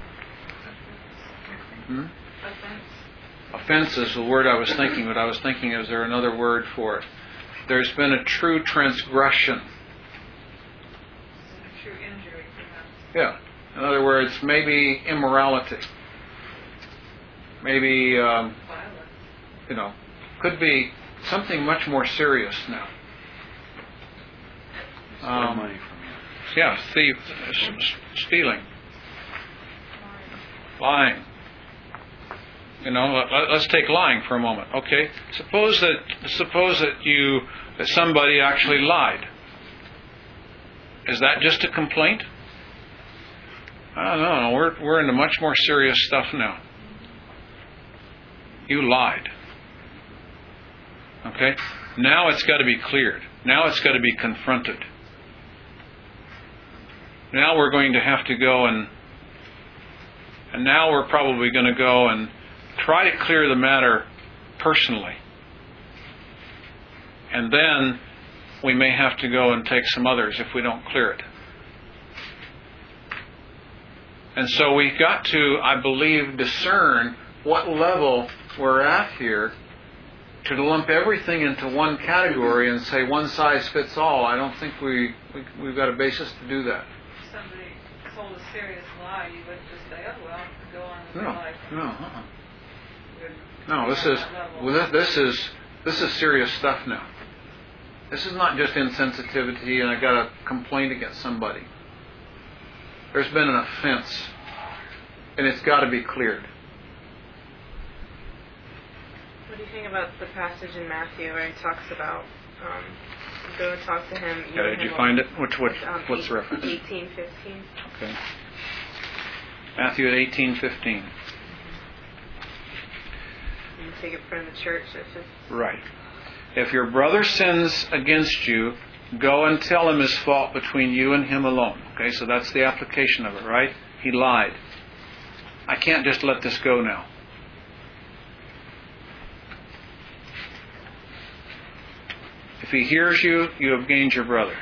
Hmm? Offense is the word I was thinking, but I was thinking, is there another word for it? There's been a true transgression. A true injury, perhaps. Yeah. In other words, maybe immorality. Maybe, um, Violence. you know, could be something much more serious now. Um, money from you. yeah, thief, s- s- stealing, lying. You know, let, let's take lying for a moment. Okay, suppose that suppose that you that somebody actually lied. Is that just a complaint? I don't know. We're we're into much more serious stuff now. You lied. Okay, now it's got to be cleared. Now it's got to be confronted. Now we're going to have to go and and now we're probably going to go and try to clear the matter personally. And then we may have to go and take some others if we don't clear it. And so we've got to, I believe, discern what level we're at here to lump everything into one category and say one size fits all. I don't think we, we, we've got a basis to do that. If somebody told a serious lie, you wouldn't just say, oh, well, go on with your No, life. no, uh-uh. You'd No, this be on is that level. well, this, this is this is serious stuff now. This is not just insensitivity and I got a complaint against somebody. There's been an offense, and it's got to be cleared. What do you think about the passage in Matthew where he talks about um, go and talk to him? Yeah, did you find it? Which what? Um, What's the reference? eighteen fifteen. Okay. Matthew at eighteen fifteen. You take it from the church. It's just Right. If your brother sins against you, go and tell him his fault between you and him alone. Okay, so that's the application of it, right? He lied. I can't just let this go now. If he hears you, you have gained your brother.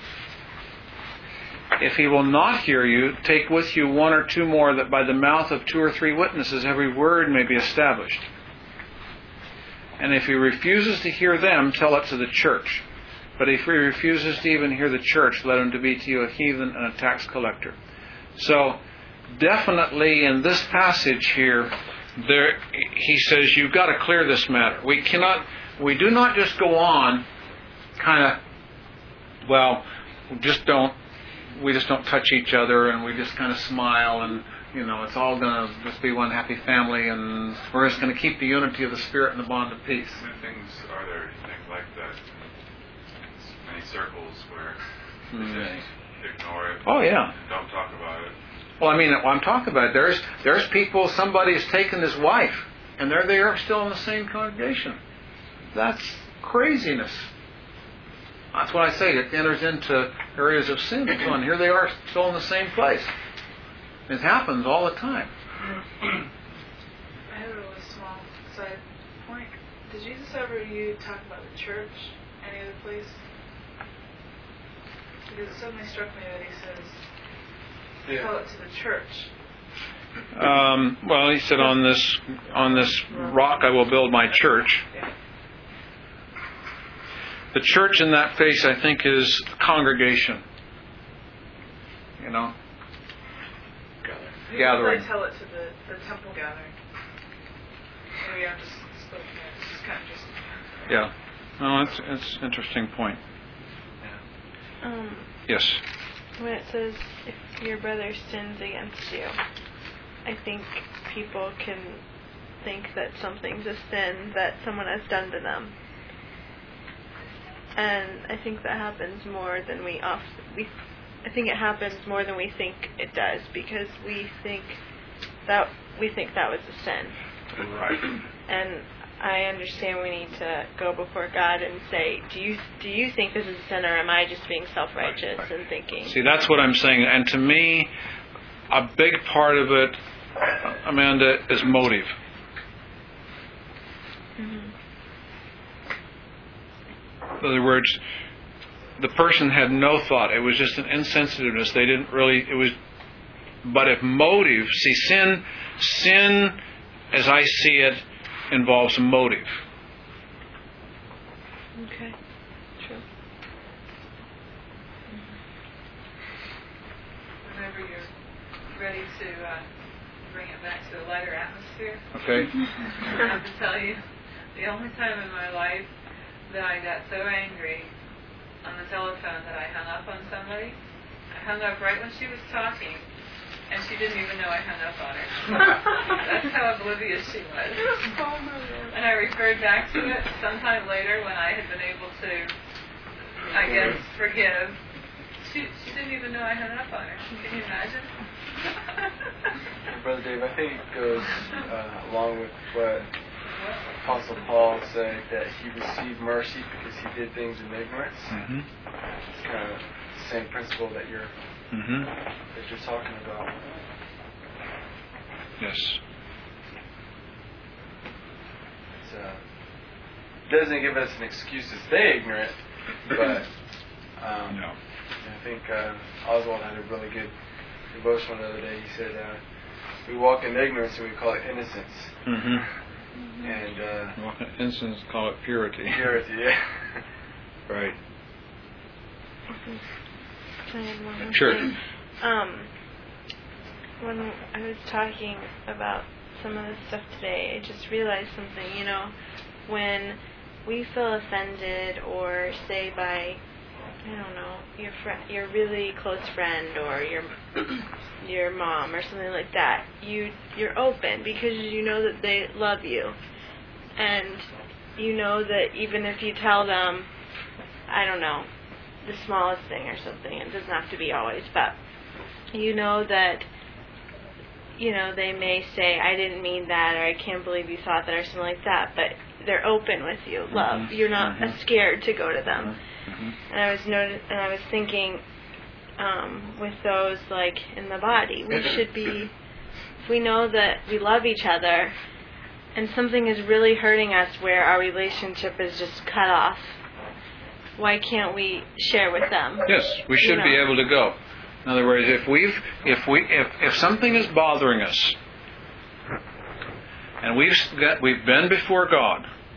If he will not hear you, take with you one or two more, that by the mouth of two or three witnesses every word may be established. And if he refuses to hear them, tell it to the church. But if he refuses to even hear the church, let him to be to you a heathen and a tax collector. So, definitely in this passage here, there he says you've got to clear this matter. We cannot, we do not just go on, kind of, well, we just don't, we just don't touch each other, and we just kind of smile, and you know, it's all going to just be one happy family, and we're just going to keep the unity of the Spirit and the bond of peace. How many things are there, you think, like that? Many circles where Mm. they just ignore it. Oh, yeah. And don't talk about it. Well, I mean, I'm talking about there's there's people, somebody's taken his wife, and there they are still in the same congregation. That's craziness. That's what I say. It enters into areas of sin. And here they are still in the same place. It happens all the time. I have a really small side point. Did Jesus ever you talk about the church any other place? Because it suddenly struck me that he says, Yeah. tell it to the church. Um, well, he said, "On this on this rock I will build my church." Yeah. The church in that case, I think, is congregation. You know, Maybe gathering. I tell it to the, the temple gathering. Maybe I'm just spoken there. It's just kind of just. Yeah. No, that's that's an interesting point. Um, Yes. when it says if your brother sins against you, I think people can think that something's a sin that someone has done to them. And I think that happens more than we often we I think it happens more than we think it does, because we think that we think that was a sin. Right. And I understand we need to go before God and say, do you do you think this is a sin, or am I just being self-righteous Right, right. and thinking? See, that's what I'm saying. And to me, a big part of it, Amanda, is motive. Mm-hmm. In other words, the person had no thought. It was just an insensitiveness. They didn't really, it was, but if motive, see, sin, sin, as I see it, involves motive. Okay, true. Whenever you're ready to uh, bring it back to a lighter atmosphere, Okay? I have to tell you, the only time in my life that I got so angry on the telephone that I hung up on somebody, I hung up right when she was talking, and she didn't even know I hung up on her. That's how oblivious she was. And I referred back to it sometime later when I had been able to, I guess, forgive. She, she didn't even know I hung up on her. Can you imagine? Brother Dave, I think it goes uh, along with what Apostle Paul said, that he received mercy because he did things in ignorance. Mm-hmm. It's kind of the same principle that you're Mm-hmm. that you're talking about. Yes. It's, uh, doesn't give us an excuse to stay ignorant, but um, No. I think uh, Oswald had a really good devotional the other day. He said, uh, "We walk in ignorance and we call it innocence." Mm-hmm. And uh, Well, instance, call it purity. purity, yeah. Right. Can I add one more Sure. thing? Um, when I was talking about some of this stuff today, I just realized something. You know, when we feel offended, or say by, I don't know, your friend, your really close friend, or your your mom, or something like that, you you're open because you know that they love you, and you know that even if you tell them, I don't know, the smallest thing or something, it doesn't have to be always, but you know that, you know, they may say, I didn't mean that, or I can't believe you thought that, or something like that, but they're open with you, love. Mm-hmm. You're not Mm-hmm. scared to go to them. Mm-hmm. And I was noti- and I was thinking, um, with those, like, in the body, we should be, if we know that we love each other, and something is really hurting us where our relationship is just cut off, why can't we share with them? Yes, we should You know. be able to go. In other words, if we've, if we, if, if something is bothering us, and we've got, we've been before God,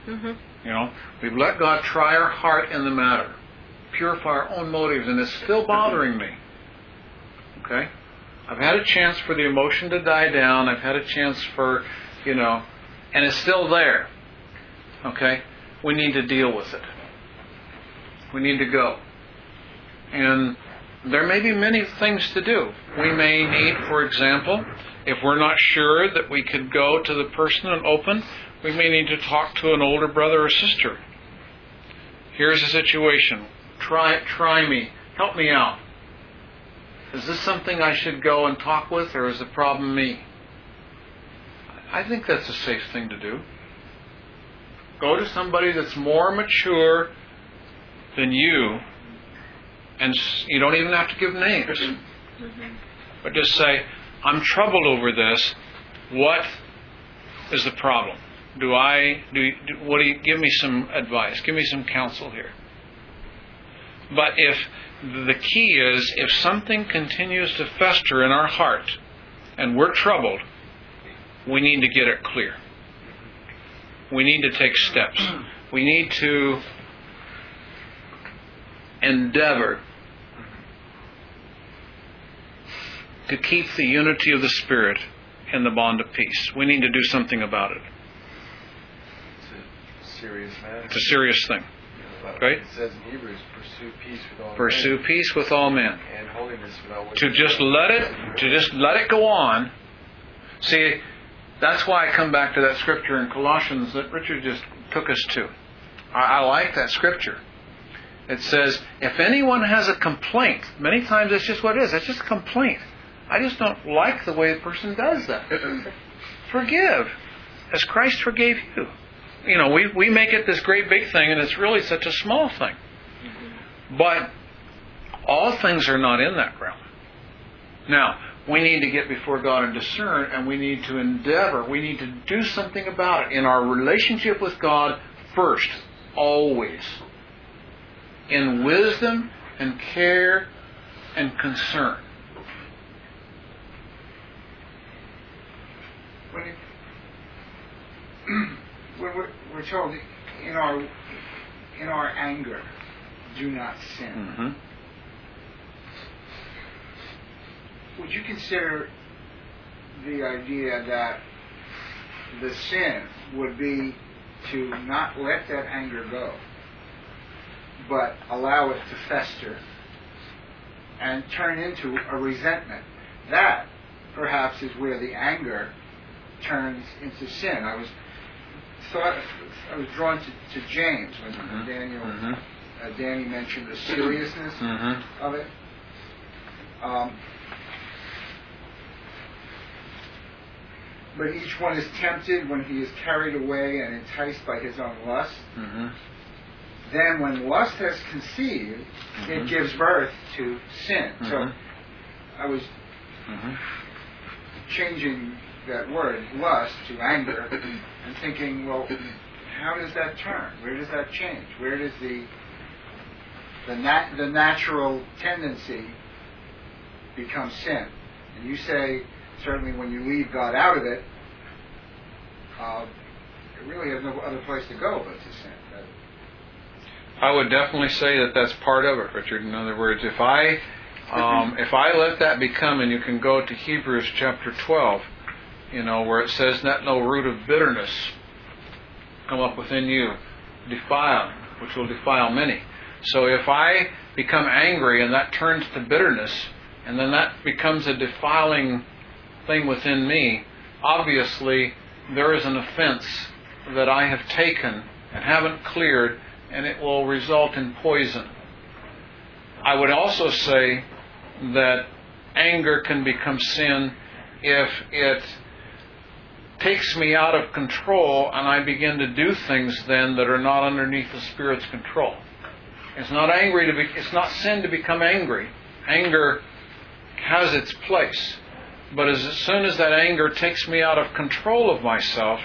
Mm-hmm. You know, we've let God try our heart in the matter, purify our own motives, and it's still bothering me. Okay? I've had a chance for the emotion to die down. I've had a chance for, you know, and it's still there. Okay? We need to deal with it. We need to go. And there may be many things to do. We may need, for example, if we're not sure that we could go to the person and open, we may need to talk to an older brother or sister. Here's the situation. Try try me. Help me out. Is this something I should go and talk with, or is the problem me? I think that's a safe thing to do. Go to somebody that's more mature than you, and you don't even have to give names. Mm-hmm. But just say, I'm troubled over this. What is the problem? Do I, do, do what do you, give me some advice. Give me some counsel here. But if, the key is, if something continues to fester in our heart, and we're troubled, we need to get it clear. We need to take steps. We need to endeavor to keep the unity of the Spirit in the bond of peace. We need to do something about it. It's a serious matter. It's a serious thing. Right? It says in Hebrews, pursue peace with all Pursue men. peace with all men. And holiness with all To just let it, to just let it go on. See, that's why I come back to that scripture in Colossians that Richard just took us to. I, I like that scripture. It says, if anyone has a complaint, many times that's just what it is. It's just a complaint. I just don't like the way the person does that. Forgive, as Christ forgave you. You know, we, we make it this great big thing, and it's really such a small thing. Mm-hmm. But all things are not in that realm. Now, we need to get before God and discern, and we need to endeavor. We need to do something about it in our relationship with God first, always. In wisdom and care and concern. When, it, when we're, we're told in our in our anger, do not sin. Mm-hmm. Would you consider the idea that the sin would be to not let that anger go, but allow it to fester and turn into a resentment? That, perhaps, is where the anger turns into sin. I was thought I was drawn to, to James when Mm-hmm. Daniel Mm-hmm. uh, Danny mentioned the seriousness Mm-hmm. of it. Um, but each one is tempted when he is carried away and enticed by his own lust. Mm-hmm. Then when lust has conceived, Mm-hmm. it gives birth to sin. Mm-hmm. So I was Mm-hmm. changing that word, lust, to anger, and thinking, well, how does that turn? Where does that change? Where does the the, nat- the natural tendency become sin? And you say, certainly when you leave God out of it, uh, it really has no other place to go but to sin. I would definitely say that that's part of it, Richard. In other words, if I um, if I let that become, and you can go to Hebrews chapter twelve, you know, where it says, "Let no root of bitterness come up within you, defile, which will defile many." So if I become angry and that turns to bitterness, and then that becomes a defiling thing within me, obviously there is an offense that I have taken and haven't cleared, and it will result in poison. I would also say that anger can become sin if it takes me out of control and I begin to do things then that are not underneath the Spirit's control. It's not angry to be, it's not sin to become angry. Anger has its place. But as soon as that anger takes me out of control of myself,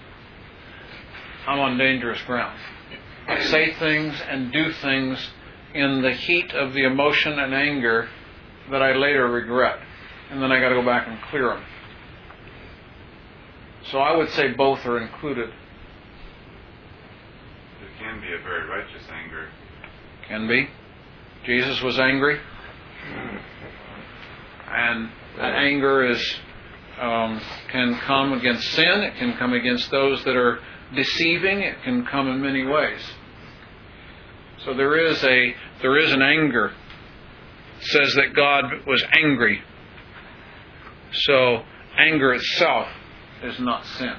I'm on dangerous ground. I say things and do things in the heat of the emotion and anger that I later regret. And then I got to go back and clear them. So I would say both are included. be a very righteous anger. Can be. Jesus was angry. And that anger is um, can come against sin. It can come against those that are deceiving. It can come in many ways. So there is a there is an anger. It says that God was angry. So anger itself is not sin.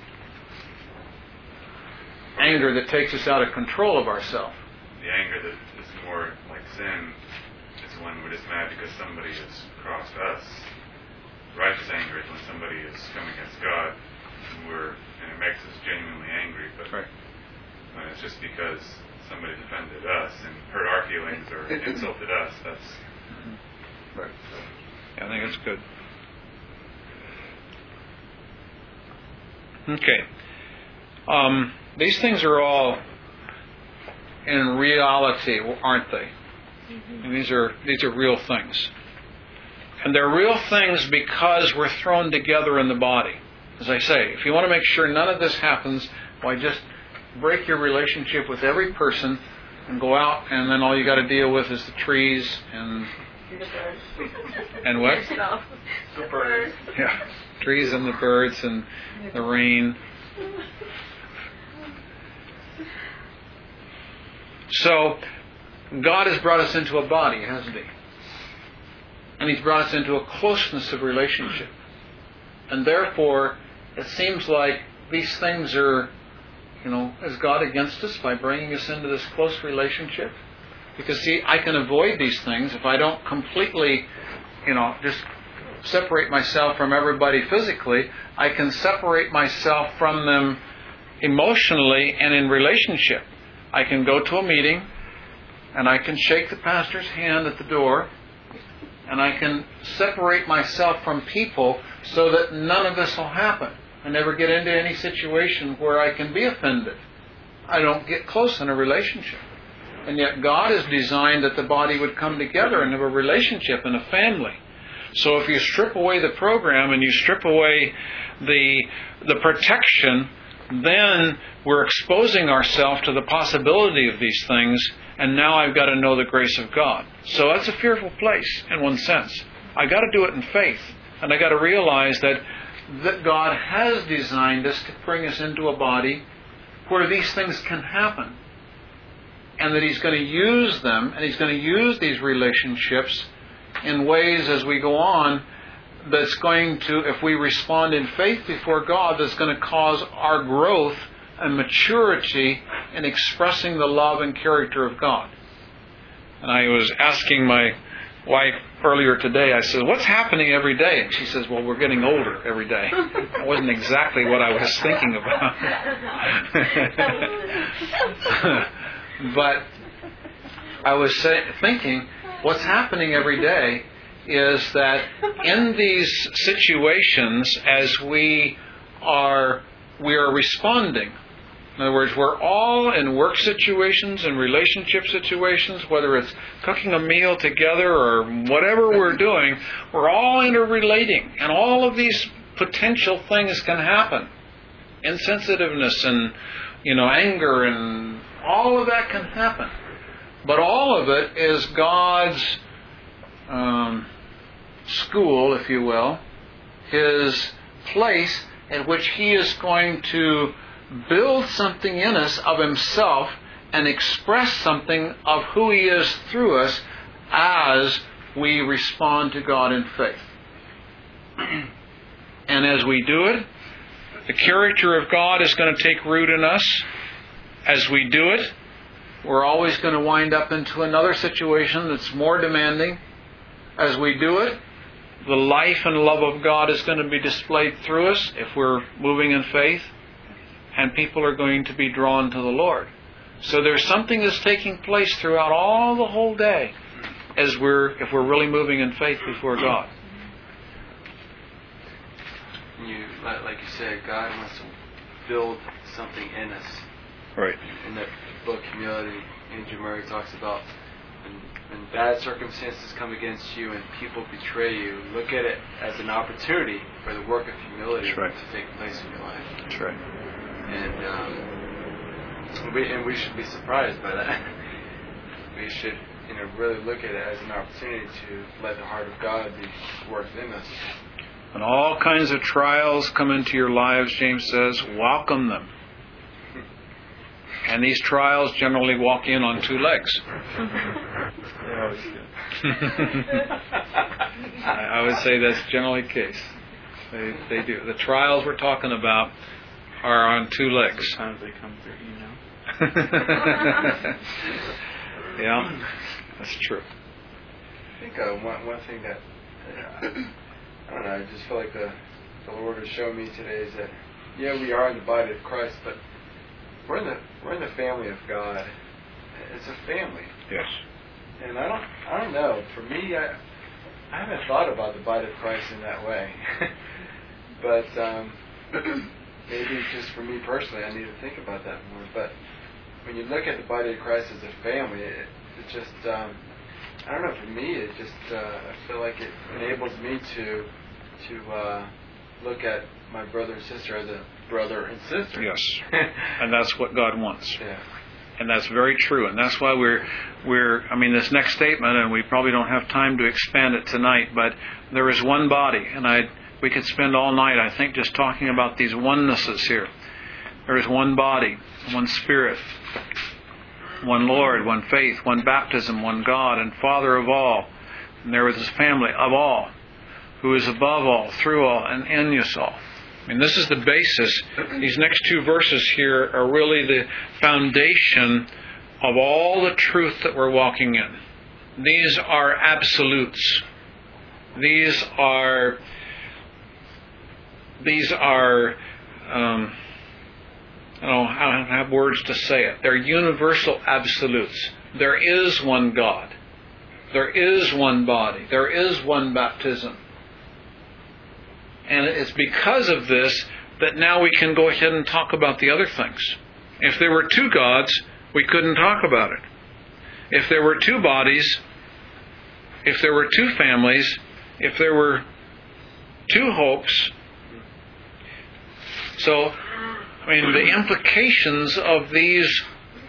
Anger that takes us out of control of ourselves. The anger that is more like sin is when we're just mad because somebody has crossed us. Righteous anger is when somebody is coming against God, and we're and it makes us genuinely angry. But right. when it's just because somebody offended us and hurt our feelings or insulted us, that's right. Yeah, I think it's good. Okay. Um, these things are all in reality, aren't they? Mm-hmm. And these are these are real things. And they're real things because we're thrown together in the body. As I say, if you want to make sure none of this happens, why just break your relationship with every person and go out, and then all you got to deal with is the trees and and what? The birds. Yeah, trees and the birds and the rain. So, God has brought us into a body, hasn't He? And He's brought us into a closeness of relationship. And therefore, it seems like these things are, you know, is God against us by bringing us into this close relationship? Because, see, I can avoid these things if I don't completely, you know, just separate myself from everybody physically. I can separate myself from them emotionally and in relationship. I can go to a meeting and I can shake the pastor's hand at the door and I can separate myself from people so that none of this will happen. I never get into any situation where I can be offended. I don't get close in a relationship. And yet God has designed that the body would come together and have a relationship and a family. So if you strip away the program and you strip away the the protection, then we're exposing ourselves to the possibility of these things, and now I've got to know the grace of God. So that's a fearful place in one sense. I've got to do it in faith, and I've got to realize that, that God has designed us to bring us into a body where these things can happen, and that He's going to use them, and He's going to use these relationships in ways as we go on that's going to, if we respond in faith before God, that's going to cause our growth and maturity in expressing the love and character of God. And I was asking my wife earlier today, I said, what's happening every day? And she says, well, we're getting older every day. That wasn't exactly what I was thinking about. But I was say, thinking, what's happening every day is that in these situations, as we are we are responding. In other words, we're all in work situations and relationship situations, whether it's cooking a meal together or whatever we're doing, we're all interrelating. And all of these potential things can happen. Insensitiveness and, you know, anger and all of that can happen. But all of it is God's um, school, if you will, His place in which He is going to build something in us of Himself and express something of who He is through us as we respond to God in faith. And as we do it, the character of God is going to take root in us. As we do it, we're always going to wind up into another situation that's more demanding. As we do it, the life and love of God is going to be displayed through us if we're moving in faith, and people are going to be drawn to the Lord. So there's something that's taking place throughout all the whole day as we're if we're really moving in faith before God. You, like you said, God wants to build something in us. Right. In that book, Humility, Andrew Murray talks about when, when bad circumstances come against you and people betray you, look at it as an opportunity for the work of humility right. to take place in your life. That's right. And um, we, and we should be surprised by that. We should, you know, really look at it as an opportunity to let the heart of God be worked in us. When all kinds of trials come into your lives, James says, welcome them. And these trials generally walk in on two legs. I, I would say that's generally the case. They, they do. The trials we're talking about are on two legs. Sometimes they come through email. Yeah, that's true. I think uh, one, one thing that, uh, I don't know, I just feel like the, the Lord has shown me today is that, yeah, we are in the body of Christ, but we're in the we're in the family of God. It's a family. Yes. And I don't I don't know. For me, I I haven't thought about the body of Christ in that way. But um, maybe just for me personally, I need to think about that more. But when you look at the body of Christ as a family, it, it just um, I don't know. For me, it just uh, I feel like it enables me to to uh, look at my brother and sister as a brother and sister. Yes. And that's what God wants. Yeah. And that's very true. And that's why we're, we're, I mean, this next statement, and we probably don't have time to expand it tonight, but there is one body. And I, we could spend all night, I think, just talking about these onenesses here. There is one body, one Spirit, one Lord, one faith, one baptism, one God, and Father of all. And there is His family of all, who is above all, through all, and in us all. And this is the basis. These next two verses here are really the foundation of all the truth that we're walking in. These are absolutes. These are, these are, um, I don't know how I have words to say it. They're universal absolutes. There is one God. There is one body. There is one baptism. And it's because of this that now we can go ahead and talk about the other things. If there were two gods, we couldn't talk about it. If there were two bodies, if there were two families, if there were two hopes. So, I mean, the implications of these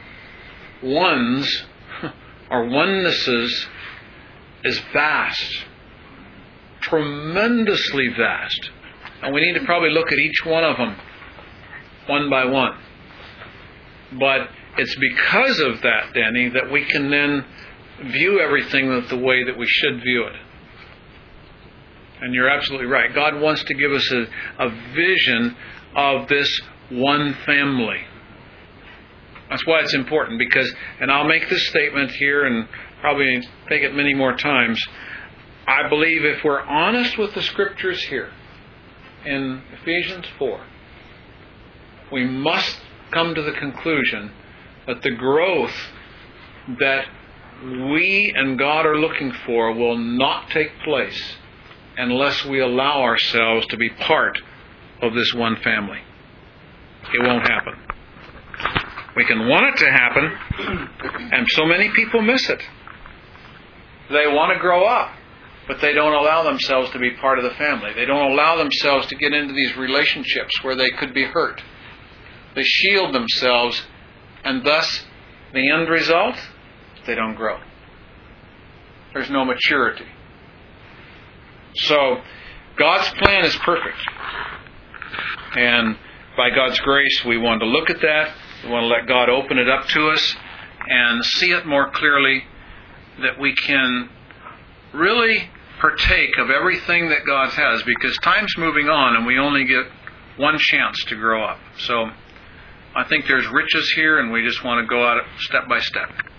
ones or onenesses is vast. Tremendously vast. And we need to probably look at each one of them one by one. But it's because of that, Danny, that we can then view everything the way that we should view it. And you're absolutely right. God wants to give us a, a vision of this one family. That's why it's important, because, and I'll make this statement here and probably take it many more times, I believe if we're honest with the Scriptures here, in Ephesians four, we must come to the conclusion that the growth that we and God are looking for will not take place unless we allow ourselves to be part of this one family. It won't happen. We can want it to happen, and so many people miss it. They want to grow up, but they don't allow themselves to be part of the family. They don't allow themselves to get into these relationships where they could be hurt. They shield themselves, and thus, the end result, they don't grow. There's no maturity. So, God's plan is perfect. And by God's grace, we want to look at that. We want to let God open it up to us and see it more clearly, that we can really partake of everything that God has, because time's moving on and we only get one chance to grow up. So I think there's riches here, and we just want to go at it step by step.